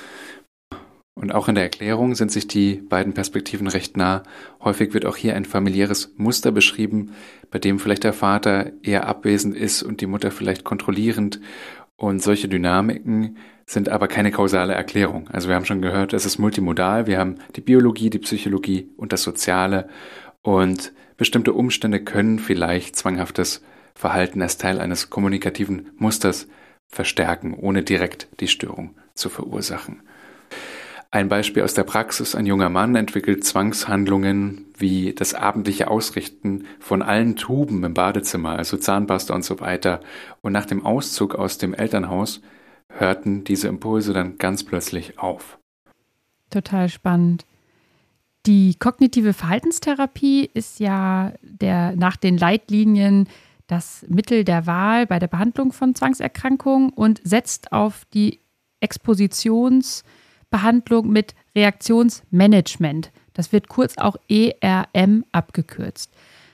Und auch in der Erklärung sind sich die beiden Perspektiven recht nah. Häufig wird auch hier ein familiäres Muster beschrieben, bei dem vielleicht der Vater eher abwesend ist und die Mutter vielleicht kontrollierend. Und solche Dynamiken sind aber keine kausale Erklärung. Also wir haben schon gehört, es ist multimodal. Wir haben die Biologie, die Psychologie und das Soziale. Und bestimmte Umstände können vielleicht zwanghaftes Verhalten als Teil eines kommunikativen Musters verstärken, ohne direkt die Störung zu verursachen. Ein Beispiel aus der Praxis: Ein junger Mann entwickelt Zwangshandlungen wie das abendliche Ausrichten von allen Tuben im Badezimmer, also Zahnpasta und so weiter. Und nach dem Auszug aus dem Elternhaus hörten diese Impulse dann ganz plötzlich auf. Total spannend. Die kognitive Verhaltenstherapie ist ja nach den Leitlinien das Mittel der Wahl bei der Behandlung von Zwangserkrankungen und setzt auf die Expositionsbehandlung mit Reaktionsmanagement. Das wird kurz auch ERM abgekürzt.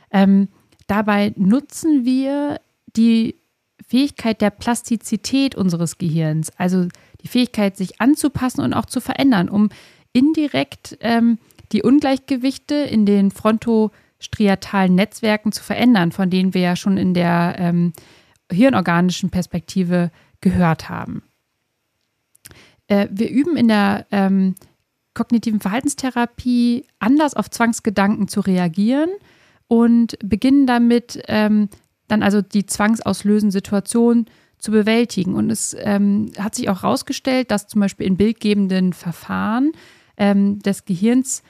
Dabei nutzen wir die Fähigkeit der Plastizität unseres Gehirns, also die Fähigkeit, sich anzupassen und auch zu verändern, um indirekt die Ungleichgewichte in den frontostriatalen Netzwerken zu verändern, von denen wir ja schon in der hirnorganischen Perspektive gehört haben. Wir üben in der kognitiven Verhaltenstherapie anders auf Zwangsgedanken zu reagieren und beginnen damit, dann also die zwangsauslösende Situation zu bewältigen. Und es hat sich auch herausgestellt, dass zum Beispiel in bildgebenden Verfahren des Gehirns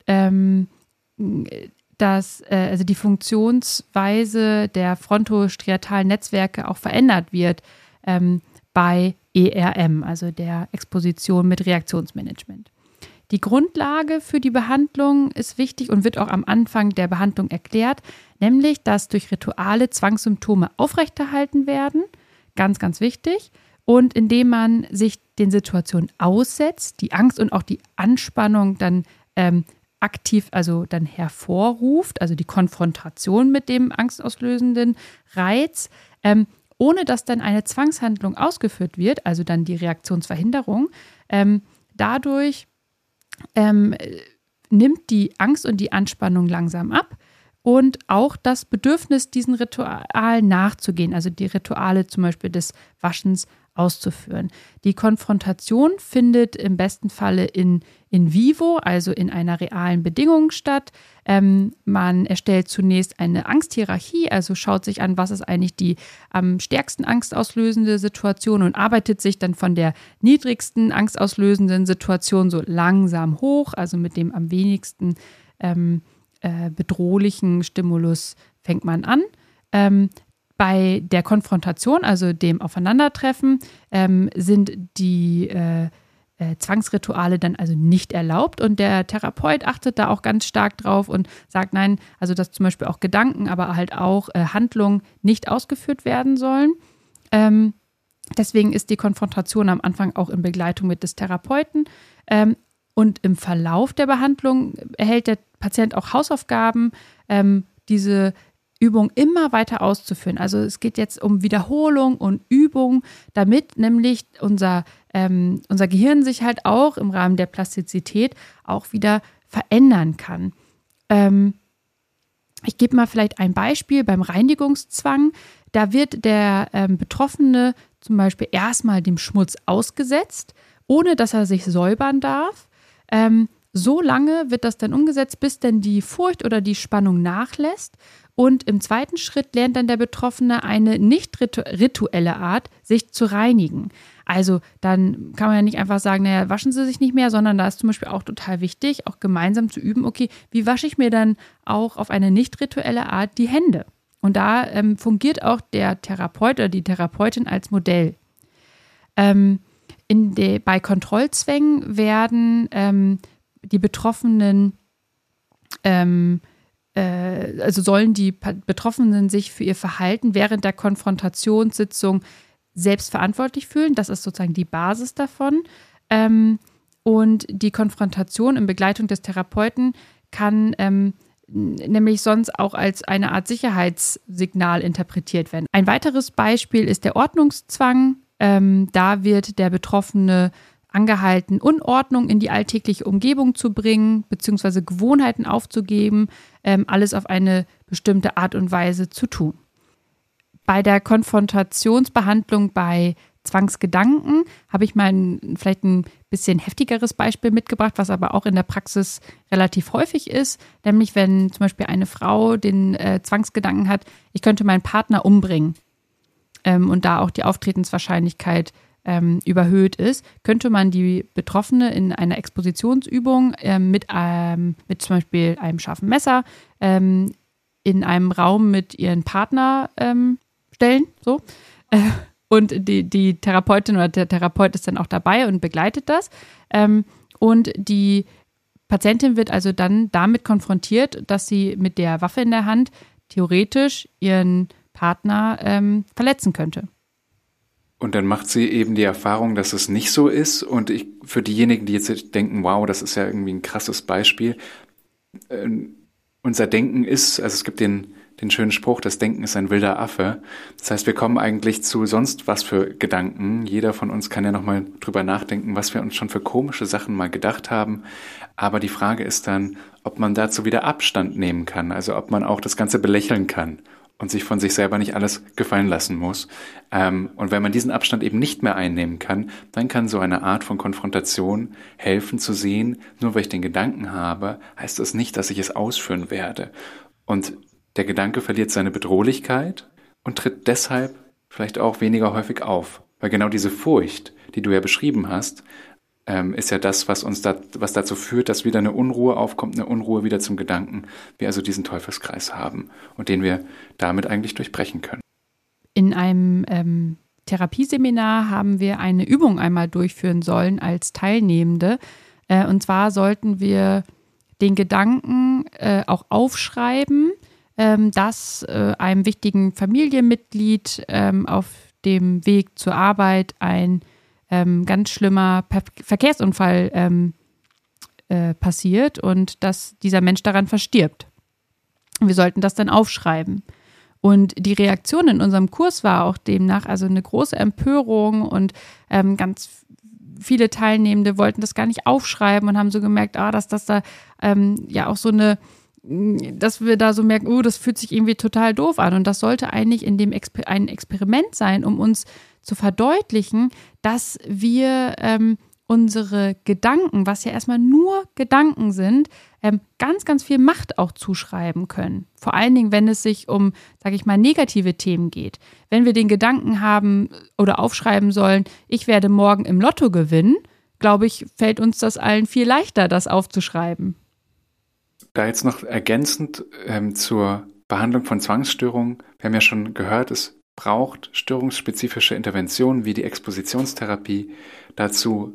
also die Funktionsweise der frontostriatalen Netzwerke auch verändert wird bei ERM, also der Exposition mit Reaktionsmanagement. Die Grundlage für die Behandlung ist wichtig und wird auch am Anfang der Behandlung erklärt, nämlich, dass durch Rituale Zwangssymptome aufrechterhalten werden, ganz, ganz wichtig, und indem man sich den Situationen aussetzt, die Angst und auch die Anspannung dann aktiv also dann hervorruft, also die Konfrontation mit dem angstauslösenden Reiz, ohne dass dann eine Zwangshandlung ausgeführt wird, also dann die Reaktionsverhinderung. Dadurch nimmt die Angst und die Anspannung langsam ab und auch das Bedürfnis, diesen Ritualen nachzugehen, also die Rituale zum Beispiel des Waschens auszuführen. Die Konfrontation findet im besten Falle in vivo, also in einer realen Bedingung statt. Man erstellt zunächst eine Angsthierarchie, also schaut sich an, was ist eigentlich die am stärksten angstauslösende Situation und arbeitet sich dann von der niedrigsten angstauslösenden Situation so langsam hoch, also mit dem am wenigsten bedrohlichen Stimulus fängt man an. Bei der Konfrontation, also dem Aufeinandertreffen, sind die Zwangsrituale dann also nicht erlaubt und der Therapeut achtet da auch ganz stark drauf und sagt nein, also dass zum Beispiel auch Gedanken, aber halt auch Handlungen nicht ausgeführt werden sollen. Deswegen ist die Konfrontation am Anfang auch in Begleitung mit des Therapeuten und im Verlauf der Behandlung erhält der Patient auch Hausaufgaben, diese Übung immer weiter auszuführen. Also es geht jetzt um Wiederholung und Übung, damit nämlich unser Gehirn sich halt auch im Rahmen der Plastizität auch wieder verändern kann. Ich gebe mal vielleicht ein Beispiel beim Reinigungszwang. Da wird der Betroffene zum Beispiel erstmal dem Schmutz ausgesetzt, ohne dass er sich säubern darf. So lange wird das dann umgesetzt, bis dann die Furcht oder die Spannung nachlässt. Und im zweiten Schritt lernt dann der Betroffene eine nicht rituelle Art, sich zu reinigen. Also dann kann man ja nicht einfach sagen, naja, waschen Sie sich nicht mehr, sondern da ist zum Beispiel auch total wichtig, auch gemeinsam zu üben, okay, wie wasche ich mir dann auch auf eine nicht rituelle Art die Hände? Und da fungiert auch der Therapeut oder die Therapeutin als Modell. Bei Kontrollzwängen werden die Betroffenen also sollen die Betroffenen sich für ihr Verhalten während der Konfrontationssitzung selbst verantwortlich fühlen. Das ist sozusagen die Basis davon. Und die Konfrontation in Begleitung des Therapeuten kann nämlich sonst auch als eine Art Sicherheitssignal interpretiert werden. Ein weiteres Beispiel ist der Ordnungszwang. Da wird der Betroffene angehalten, Unordnung in die alltägliche Umgebung zu bringen, beziehungsweise Gewohnheiten aufzugeben, alles auf eine bestimmte Art und Weise zu tun. Bei der Konfrontationsbehandlung bei Zwangsgedanken habe ich mal vielleicht ein bisschen heftigeres Beispiel mitgebracht, was aber auch in der Praxis relativ häufig ist, nämlich wenn zum Beispiel eine Frau den Zwangsgedanken hat, ich könnte meinen Partner umbringen und da auch die Auftretenswahrscheinlichkeit überhöht ist, könnte man die Betroffene in einer Expositionsübung mit zum Beispiel einem scharfen Messer in einem Raum mit ihren Partner stellen. So. Und die Therapeutin oder der Therapeut ist dann auch dabei und begleitet das. Und die Patientin wird also dann damit konfrontiert, dass sie mit der Waffe in der Hand theoretisch ihren Partner verletzen könnte. Und dann macht sie eben die Erfahrung, dass es nicht so ist. Und für diejenigen, die jetzt denken, wow, das ist ja irgendwie ein krasses Beispiel. Unser Denken ist, also es gibt den schönen Spruch, das Denken ist ein wilder Affe. Das heißt, wir kommen eigentlich zu sonst was für Gedanken. Jeder von uns kann ja nochmal drüber nachdenken, was wir uns schon für komische Sachen mal gedacht haben. Aber die Frage ist dann, ob man dazu wieder Abstand nehmen kann. Also ob man auch das Ganze belächeln kann und sich von sich selber nicht alles gefallen lassen muss. Und wenn man diesen Abstand eben nicht mehr einnehmen kann, dann kann so eine Art von Konfrontation helfen zu sehen, nur weil ich den Gedanken habe, heißt das nicht, dass ich es ausführen werde. Und der Gedanke verliert seine Bedrohlichkeit und tritt deshalb vielleicht auch weniger häufig auf. Weil genau diese Furcht, die du ja beschrieben hast, ist ja das, was dazu führt, dass wieder eine Unruhe aufkommt, eine Unruhe wieder zum Gedanken, wir also diesen Teufelskreis haben und den wir damit eigentlich durchbrechen können. In einem Therapieseminar haben wir eine Übung einmal durchführen sollen als Teilnehmende. Und zwar sollten wir den Gedanken auch aufschreiben, dass einem wichtigen Familienmitglied auf dem Weg zur Arbeit ein ganz schlimmer Verkehrsunfall passiert und dass dieser Mensch daran verstirbt. Wir sollten das dann aufschreiben. Und die Reaktion in unserem Kurs war auch demnach also eine große Empörung und ganz viele Teilnehmende wollten das gar nicht aufschreiben und haben so gemerkt, dass das da ja auch so eine dass wir da so merken, das fühlt sich irgendwie total doof an. Und das sollte eigentlich in dem ein Experiment sein, um uns zu verdeutlichen, dass wir unsere Gedanken, was ja erstmal nur Gedanken sind, ganz, ganz viel Macht auch zuschreiben können. Vor allen Dingen, wenn es sich um, sage ich mal, negative Themen geht. Wenn wir den Gedanken haben oder aufschreiben sollen, ich werde morgen im Lotto gewinnen, glaube ich, fällt uns das allen viel leichter, das aufzuschreiben. Da jetzt noch ergänzend zur Behandlung von Zwangsstörungen. Wir haben ja schon gehört, es braucht störungsspezifische Interventionen wie die Expositionstherapie. Dazu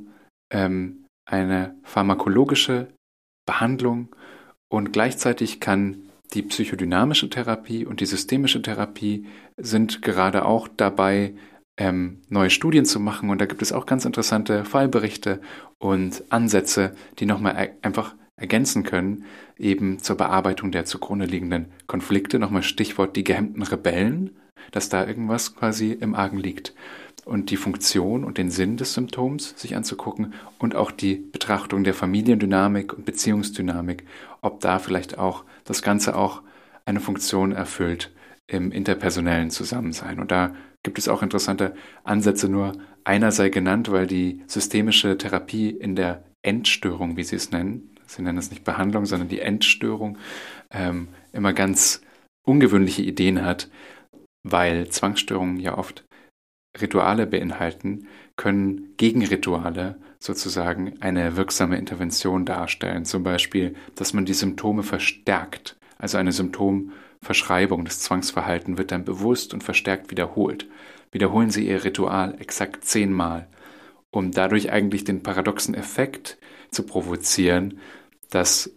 eine pharmakologische Behandlung und gleichzeitig kann die psychodynamische Therapie und die systemische Therapie sind gerade auch dabei, neue Studien zu machen und da gibt es auch ganz interessante Fallberichte und Ansätze, die nochmal einfach ergänzen können, eben zur Bearbeitung der zugrunde liegenden Konflikte. Nochmal Stichwort die gehemmten Rebellen, dass da irgendwas quasi im Argen liegt. Und die Funktion und den Sinn des Symptoms sich anzugucken und auch die Betrachtung der Familiendynamik und Beziehungsdynamik, ob da vielleicht auch das Ganze auch eine Funktion erfüllt im interpersonellen Zusammensein. Und da gibt es auch interessante Ansätze, nur einer sei genannt, weil die systemische Therapie in der Endstörung, wie sie es nennen es nicht Behandlung, sondern die Endstörung, immer ganz ungewöhnliche Ideen hat, weil Zwangsstörungen ja oft Rituale beinhalten, können Gegenrituale sozusagen eine wirksame Intervention darstellen. Zum Beispiel, dass man die Symptome verstärkt. Also eine Symptomverschreibung, das Zwangsverhalten wird dann bewusst und verstärkt wiederholt. Wiederholen Sie Ihr Ritual exakt 10-mal, um dadurch eigentlich den paradoxen Effekt zu provozieren, dass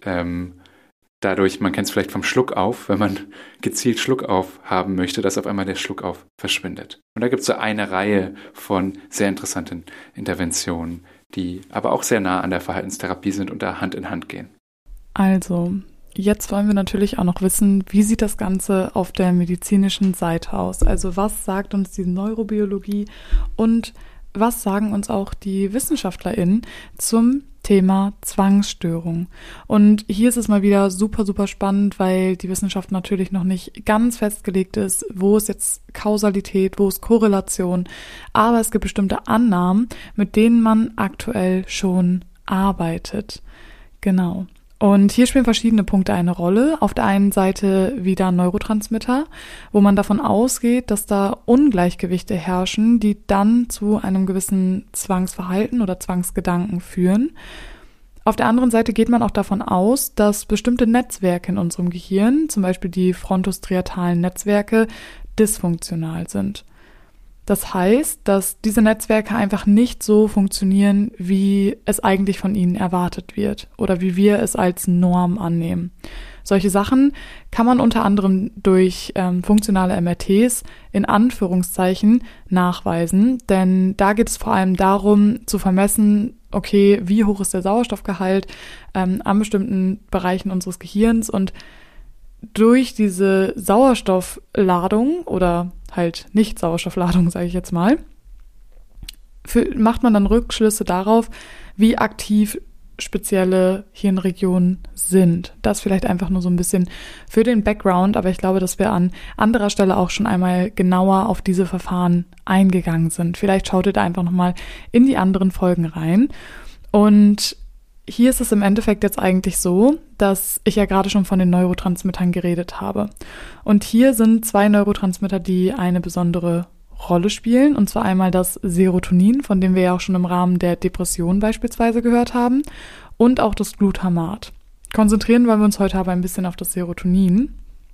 dadurch, man kennt es vielleicht vom Schluckauf, wenn man gezielt Schluckauf haben möchte, dass auf einmal der Schluckauf verschwindet. Und da gibt es so eine Reihe von sehr interessanten Interventionen, die aber auch sehr nah an der Verhaltenstherapie sind und da Hand in Hand gehen. Also, jetzt wollen wir natürlich auch noch wissen, wie sieht das Ganze auf der medizinischen Seite aus? Also, was sagt uns die Neurobiologie und was sagen uns auch die WissenschaftlerInnen zum Thema Zwangsstörung? Und hier ist es mal wieder super, super spannend, weil die Wissenschaft natürlich noch nicht ganz festgelegt ist, wo ist jetzt Kausalität, wo ist Korrelation, aber es gibt bestimmte Annahmen, mit denen man aktuell schon arbeitet. Genau. Und hier spielen verschiedene Punkte eine Rolle. Auf der einen Seite wieder Neurotransmitter, wo man davon ausgeht, dass da Ungleichgewichte herrschen, die dann zu einem gewissen Zwangsverhalten oder Zwangsgedanken führen. Auf der anderen Seite geht man auch davon aus, dass bestimmte Netzwerke in unserem Gehirn, zum Beispiel die frontostriatalen Netzwerke, dysfunktional sind. Das heißt, dass diese Netzwerke einfach nicht so funktionieren, wie es eigentlich von ihnen erwartet wird oder wie wir es als Norm annehmen. Solche Sachen kann man unter anderem durch funktionale MRTs in Anführungszeichen nachweisen, denn da geht es vor allem darum zu vermessen, okay, wie hoch ist der Sauerstoffgehalt an bestimmten Bereichen unseres Gehirns und durch diese Sauerstoffladung oder halt Nicht-Sauerstoffladung, sage ich jetzt mal, macht man dann Rückschlüsse darauf, wie aktiv spezielle Hirnregionen sind. Das vielleicht einfach nur so ein bisschen für den Background, aber ich glaube, dass wir an anderer Stelle auch schon einmal genauer auf diese Verfahren eingegangen sind. Vielleicht schaut ihr da einfach nochmal in die anderen Folgen rein. Und hier ist es im Endeffekt jetzt eigentlich so, dass ich ja gerade schon von den Neurotransmittern geredet habe. Und hier sind 2 Neurotransmitter, die eine besondere Rolle spielen. Und zwar einmal das Serotonin, von dem wir ja auch schon im Rahmen der Depression beispielsweise gehört haben, und auch das Glutamat. Konzentrieren wollen wir uns heute aber ein bisschen auf das Serotonin.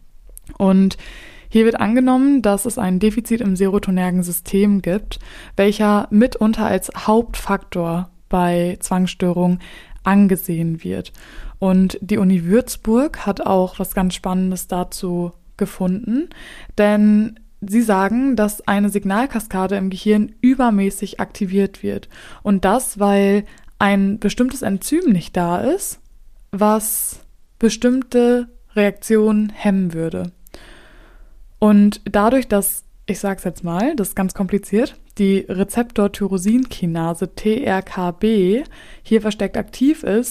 Und hier wird angenommen, dass es ein Defizit im serotonergen System gibt, welcher mitunter als Hauptfaktor bei Zwangsstörungen angesehen wird. Und die Uni Würzburg hat auch was ganz Spannendes dazu gefunden, denn sie sagen, dass eine Signalkaskade im Gehirn übermäßig aktiviert wird. Und das, weil ein bestimmtes Enzym nicht da ist, was bestimmte Reaktionen hemmen würde. Und dadurch, dass, ich sage es jetzt mal, das ist ganz kompliziert, die Rezeptor-Tyrosinkinase TRKB hier verstärkt aktiv ist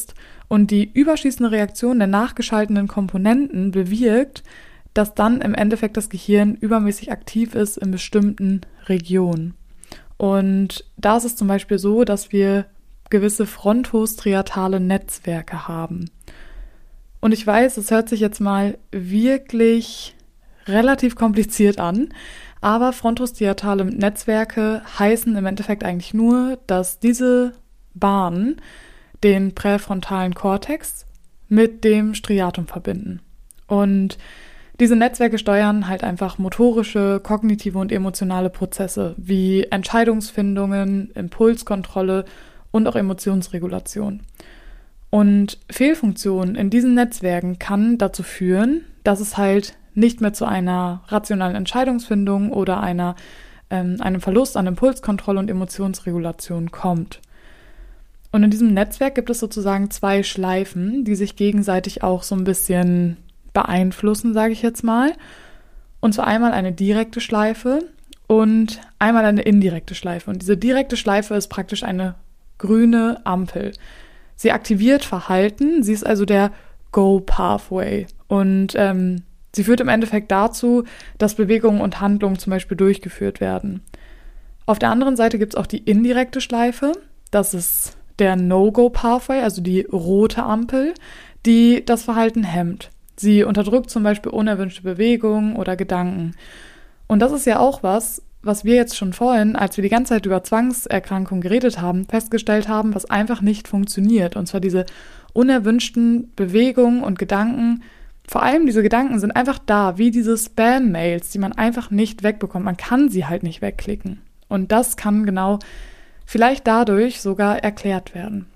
Und die überschießende Reaktion der nachgeschalteten Komponenten bewirkt, dass dann im Endeffekt das Gehirn übermäßig aktiv ist in bestimmten Regionen. Und da ist es zum Beispiel so, dass wir gewisse frontostriatale Netzwerke haben. Und ich weiß, es hört sich jetzt mal wirklich relativ kompliziert an, aber frontostriatale Netzwerke heißen im Endeffekt eigentlich nur, dass diese Bahnen den präfrontalen Kortex mit dem Striatum verbinden. Und diese Netzwerke steuern halt einfach motorische, kognitive und emotionale Prozesse wie Entscheidungsfindungen, Impulskontrolle und auch Emotionsregulation. Und Fehlfunktionen in diesen Netzwerken kann dazu führen, dass es halt nicht mehr zu einer rationalen Entscheidungsfindung oder einem Verlust an Impulskontrolle und Emotionsregulation kommt. Und in diesem Netzwerk gibt es sozusagen 2 Schleifen, die sich gegenseitig auch so ein bisschen beeinflussen, sage ich jetzt mal. Und zwar einmal eine direkte Schleife und einmal eine indirekte Schleife. Und diese direkte Schleife ist praktisch eine grüne Ampel. Sie aktiviert Verhalten, sie ist also der Go-Pathway. Und sie führt im Endeffekt dazu, dass Bewegungen und Handlungen zum Beispiel durchgeführt werden. Auf der anderen Seite gibt es auch die indirekte Schleife. Das ist der No-Go-Pathway, also die rote Ampel, die das Verhalten hemmt. Sie unterdrückt zum Beispiel unerwünschte Bewegungen oder Gedanken. Und das ist ja auch was wir jetzt schon vorhin, als wir die ganze Zeit über Zwangserkrankungen geredet haben, festgestellt haben, was einfach nicht funktioniert. Und zwar diese unerwünschten Bewegungen und Gedanken. Vor allem diese Gedanken sind einfach da, wie diese Spam-Mails, die man einfach nicht wegbekommt. Man kann sie halt nicht wegklicken. Und das kann genau vielleicht dadurch sogar erklärt werden.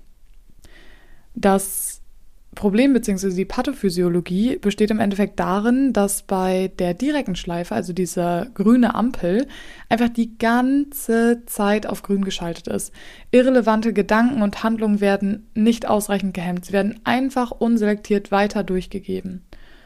Das Problem bzw. die Pathophysiologie besteht im Endeffekt darin, dass bei der direkten Schleife, also dieser grüne Ampel, einfach die ganze Zeit auf grün geschaltet ist. Irrelevante Gedanken und Handlungen werden nicht ausreichend gehemmt. Sie werden einfach unselektiert weiter durchgegeben.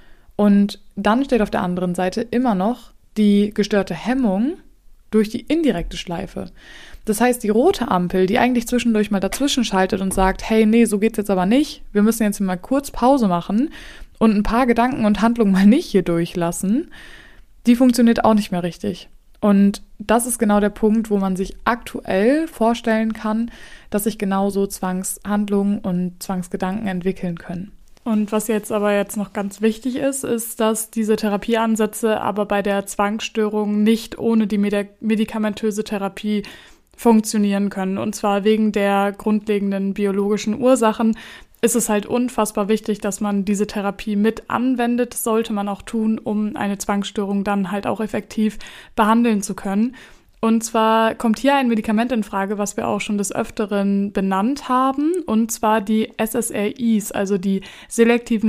Und dann steht auf der anderen Seite immer noch die gestörte Hemmung durch die indirekte Schleife. Das heißt, die rote Ampel, die eigentlich zwischendurch mal dazwischen schaltet und sagt, hey, nee, so geht's jetzt aber nicht, wir müssen jetzt mal kurz Pause machen und ein paar Gedanken und Handlungen mal nicht hier durchlassen, die funktioniert auch nicht mehr richtig. Und das ist genau der Punkt, wo man sich aktuell vorstellen kann, dass sich genauso Zwangshandlungen und Zwangsgedanken entwickeln können. Und was jetzt noch ganz wichtig ist, ist, dass diese Therapieansätze aber bei der Zwangsstörung nicht ohne die medikamentöse Therapie funktionieren können. Und zwar wegen der grundlegenden biologischen Ursachen ist es halt unfassbar wichtig, dass man diese Therapie mit anwendet. Das sollte man auch tun, um eine Zwangsstörung dann halt auch effektiv behandeln zu können. Und zwar kommt hier ein Medikament in Frage, was wir auch schon des Öfteren benannt haben, und zwar die SSRIs, also die selektiven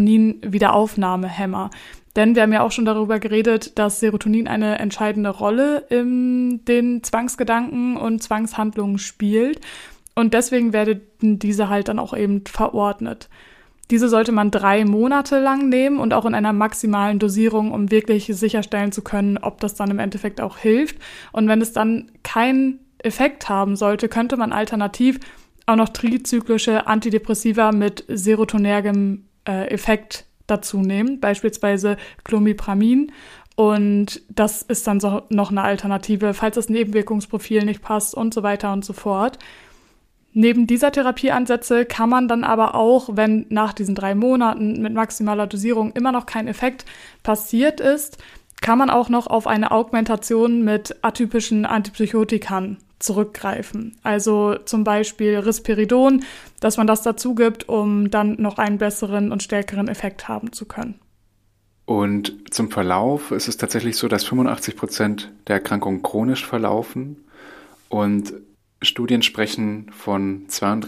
Serotonin-Wiederaufnahmehämmer. Denn wir haben ja auch schon darüber geredet, dass Serotonin eine entscheidende Rolle in den Zwangsgedanken und Zwangshandlungen spielt. Und deswegen werden diese halt dann auch eben verordnet. Diese sollte man 3 Monate lang nehmen und auch in einer maximalen Dosierung, um wirklich sicherstellen zu können, ob das dann im Endeffekt auch hilft. Und wenn es dann keinen Effekt haben sollte, könnte man alternativ auch noch trizyklische Antidepressiva mit serotonergem Effekt dazu nehmen, beispielsweise Clomipramin. Und das ist dann so noch eine Alternative, falls das Nebenwirkungsprofil nicht passt und so weiter und so fort. Neben dieser Therapieansätze kann man dann aber auch, wenn nach diesen 3 Monaten mit maximaler Dosierung immer noch kein Effekt passiert ist, kann man auch noch auf eine Augmentation mit atypischen Antipsychotikern zurückgreifen. Also zum Beispiel Risperidon, dass man das dazu gibt, um dann noch einen besseren und stärkeren Effekt haben zu können. Und zum Verlauf ist es tatsächlich so, dass 85% der Erkrankungen chronisch verlaufen und Studien sprechen von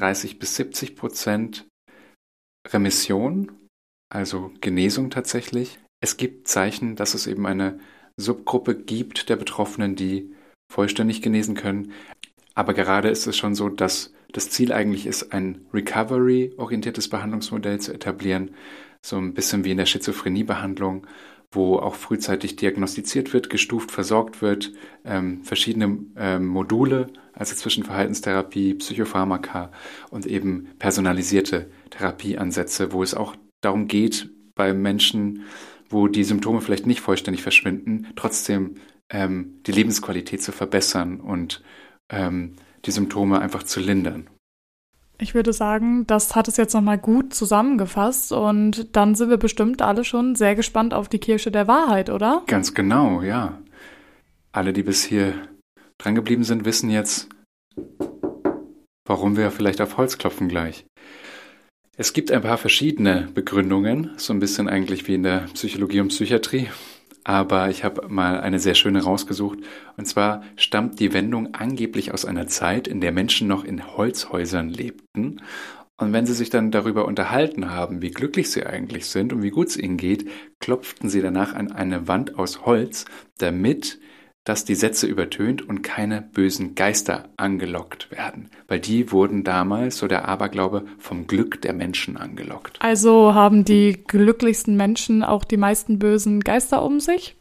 32-70% Remission, also Genesung tatsächlich. Es gibt Zeichen, dass es eben eine Subgruppe gibt der Betroffenen, die vollständig genesen können. Aber gerade ist es schon so, dass das Ziel eigentlich ist, ein Recovery-orientiertes Behandlungsmodell zu etablieren, so ein bisschen wie in der Schizophrenie-Behandlung, wo auch frühzeitig diagnostiziert wird, gestuft versorgt wird, verschiedene Module, also zwischen Verhaltenstherapie, Psychopharmaka und eben personalisierte Therapieansätze, wo es auch darum geht, bei Menschen, wo die Symptome vielleicht nicht vollständig verschwinden, trotzdem die Lebensqualität zu verbessern und die Symptome einfach zu lindern. Ich würde sagen, das hat es jetzt nochmal gut zusammengefasst und dann sind wir bestimmt alle schon sehr gespannt auf die Kirche der Wahrheit, oder? Ganz genau, ja. Alle, die bis hier drangeblieben sind, wissen jetzt, warum wir vielleicht auf Holz klopfen gleich. Es gibt ein paar verschiedene Begründungen, so ein bisschen eigentlich wie in der Psychologie und Psychiatrie. Aber ich habe mal eine sehr schöne rausgesucht. Und zwar stammt die Wendung angeblich aus einer Zeit, in der Menschen noch in Holzhäusern lebten. Und wenn sie sich dann darüber unterhalten haben, wie glücklich sie eigentlich sind und wie gut es ihnen geht, klopften sie danach an eine Wand aus Holz, damit das die Sätze übertönt und keine bösen Geister angelockt werden. Weil die wurden damals, so der Aberglaube, vom Glück der Menschen angelockt. Also haben die glücklichsten Menschen auch die meisten bösen Geister um sich?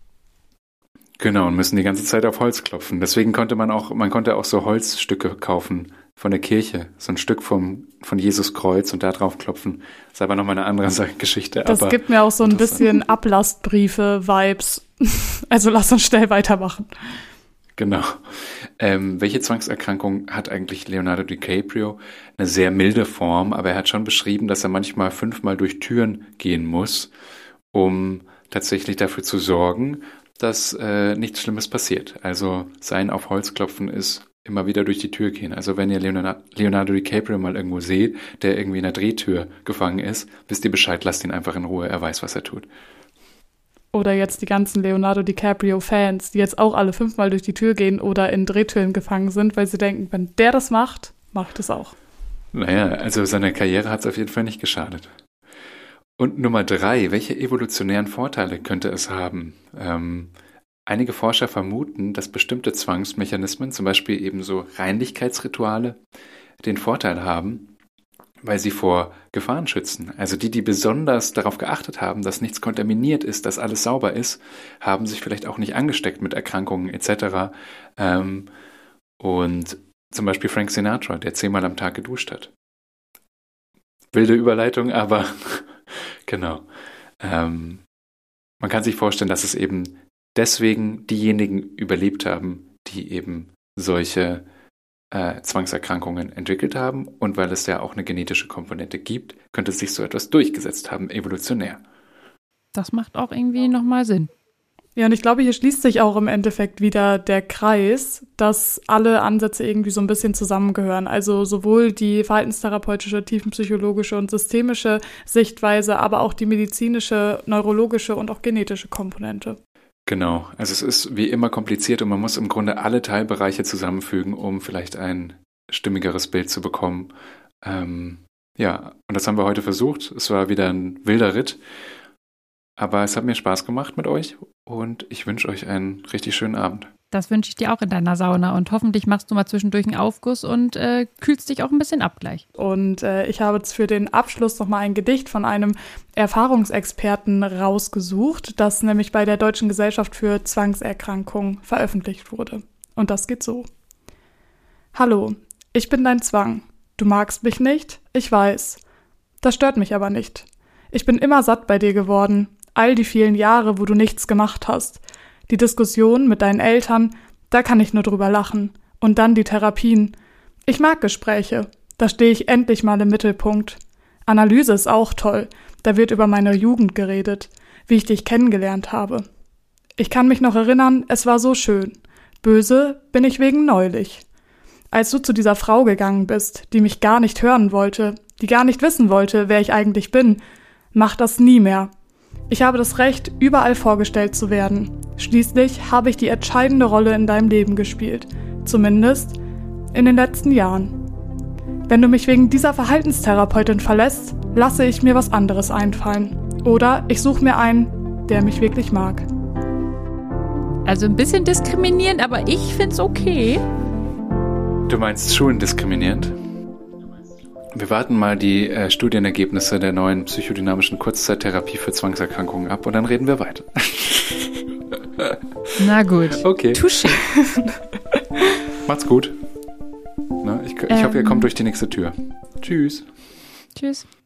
Genau, und müssen die ganze Zeit auf Holz klopfen. Deswegen konnte man konnte auch so Holzstücke kaufen von der Kirche. So ein Stück von Jesus Kreuz und da drauf klopfen. Das ist aber nochmal eine andere Geschichte. Das aber gibt mir auch so ein bisschen Ablastbriefe-Vibes. Also lass uns schnell weitermachen. Genau. Welche Zwangserkrankung hat eigentlich Leonardo DiCaprio? Eine sehr milde Form, aber er hat schon beschrieben, dass er manchmal 5-mal durch Türen gehen muss, um tatsächlich dafür zu sorgen, dass nichts Schlimmes passiert. Also sein auf Holz klopfen ist immer wieder durch die Tür gehen. Also wenn ihr Leonardo DiCaprio mal irgendwo seht, der irgendwie in einer Drehtür gefangen ist, wisst ihr Bescheid, lasst ihn einfach in Ruhe, er weiß, was er tut. Oder jetzt die ganzen Leonardo DiCaprio-Fans, die jetzt auch alle 5-mal durch die Tür gehen oder in Drehtüren gefangen sind, weil sie denken, wenn der das macht, macht es auch. Naja, also seiner Karriere hat es auf jeden Fall nicht geschadet. Und Nummer 3, welche evolutionären Vorteile könnte es haben? Einige Forscher vermuten, dass bestimmte Zwangsmechanismen, zum Beispiel eben so Reinlichkeitsrituale, den Vorteil haben, weil sie vor Gefahren schützen. Also die besonders darauf geachtet haben, dass nichts kontaminiert ist, dass alles sauber ist, haben sich vielleicht auch nicht angesteckt mit Erkrankungen etc. Und zum Beispiel Frank Sinatra, der 10-mal am Tag geduscht hat. Wilde Überleitung, aber genau. Man kann sich vorstellen, dass es eben deswegen diejenigen überlebt haben, die eben solche Zwangserkrankungen entwickelt haben und weil es ja auch eine genetische Komponente gibt, könnte sich so etwas durchgesetzt haben, evolutionär. Das macht auch irgendwie nochmal Sinn. Ja, und ich glaube, hier schließt sich auch im Endeffekt wieder der Kreis, dass alle Ansätze irgendwie so ein bisschen zusammengehören. Also sowohl die verhaltenstherapeutische, tiefenpsychologische und systemische Sichtweise, aber auch die medizinische, neurologische und auch genetische Komponente. Genau, also es ist wie immer kompliziert und man muss im Grunde alle Teilbereiche zusammenfügen, um vielleicht ein stimmigeres Bild zu bekommen. Ja, und das haben wir heute versucht. Es war wieder ein wilder Ritt, aber es hat mir Spaß gemacht mit euch und ich wünsche euch einen richtig schönen Abend. Das wünsche ich dir auch in deiner Sauna und hoffentlich machst du mal zwischendurch einen Aufguss und kühlst dich auch ein bisschen ab gleich. Und ich habe jetzt für den Abschluss nochmal ein Gedicht von einem Erfahrungsexperten rausgesucht, das nämlich bei der Deutschen Gesellschaft für Zwangserkrankungen veröffentlicht wurde. Und das geht so. Hallo, ich bin dein Zwang. Du magst mich nicht, ich weiß. Das stört mich aber nicht. Ich bin immer satt bei dir geworden, all die vielen Jahre, wo du nichts gemacht hast. Die Diskussion mit deinen Eltern, da kann ich nur drüber lachen. Und dann die Therapien. Ich mag Gespräche, da stehe ich endlich mal im Mittelpunkt. Analyse ist auch toll, da wird über meine Jugend geredet, wie ich dich kennengelernt habe. Ich kann mich noch erinnern, es war so schön. Böse bin ich wegen neulich. Als du zu dieser Frau gegangen bist, die mich gar nicht hören wollte, die gar nicht wissen wollte, wer ich eigentlich bin, mach das nie mehr. Ich habe das Recht, überall vorgestellt zu werden. Schließlich habe ich die entscheidende Rolle in deinem Leben gespielt. Zumindest in den letzten Jahren. Wenn du mich wegen dieser Verhaltenstherapeutin verlässt, lasse ich mir was anderes einfallen. Oder ich suche mir einen, der mich wirklich mag. Also ein bisschen diskriminierend, aber ich find's okay. Du meinst schulendiskriminierend? Wir warten mal die Studienergebnisse der neuen psychodynamischen Kurzzeittherapie für Zwangserkrankungen ab und dann reden wir weiter. Na gut. Okay. Touché. Macht's gut. Na, ich hoffe, ihr kommt durch die nächste Tür. Tschüss. Tschüss.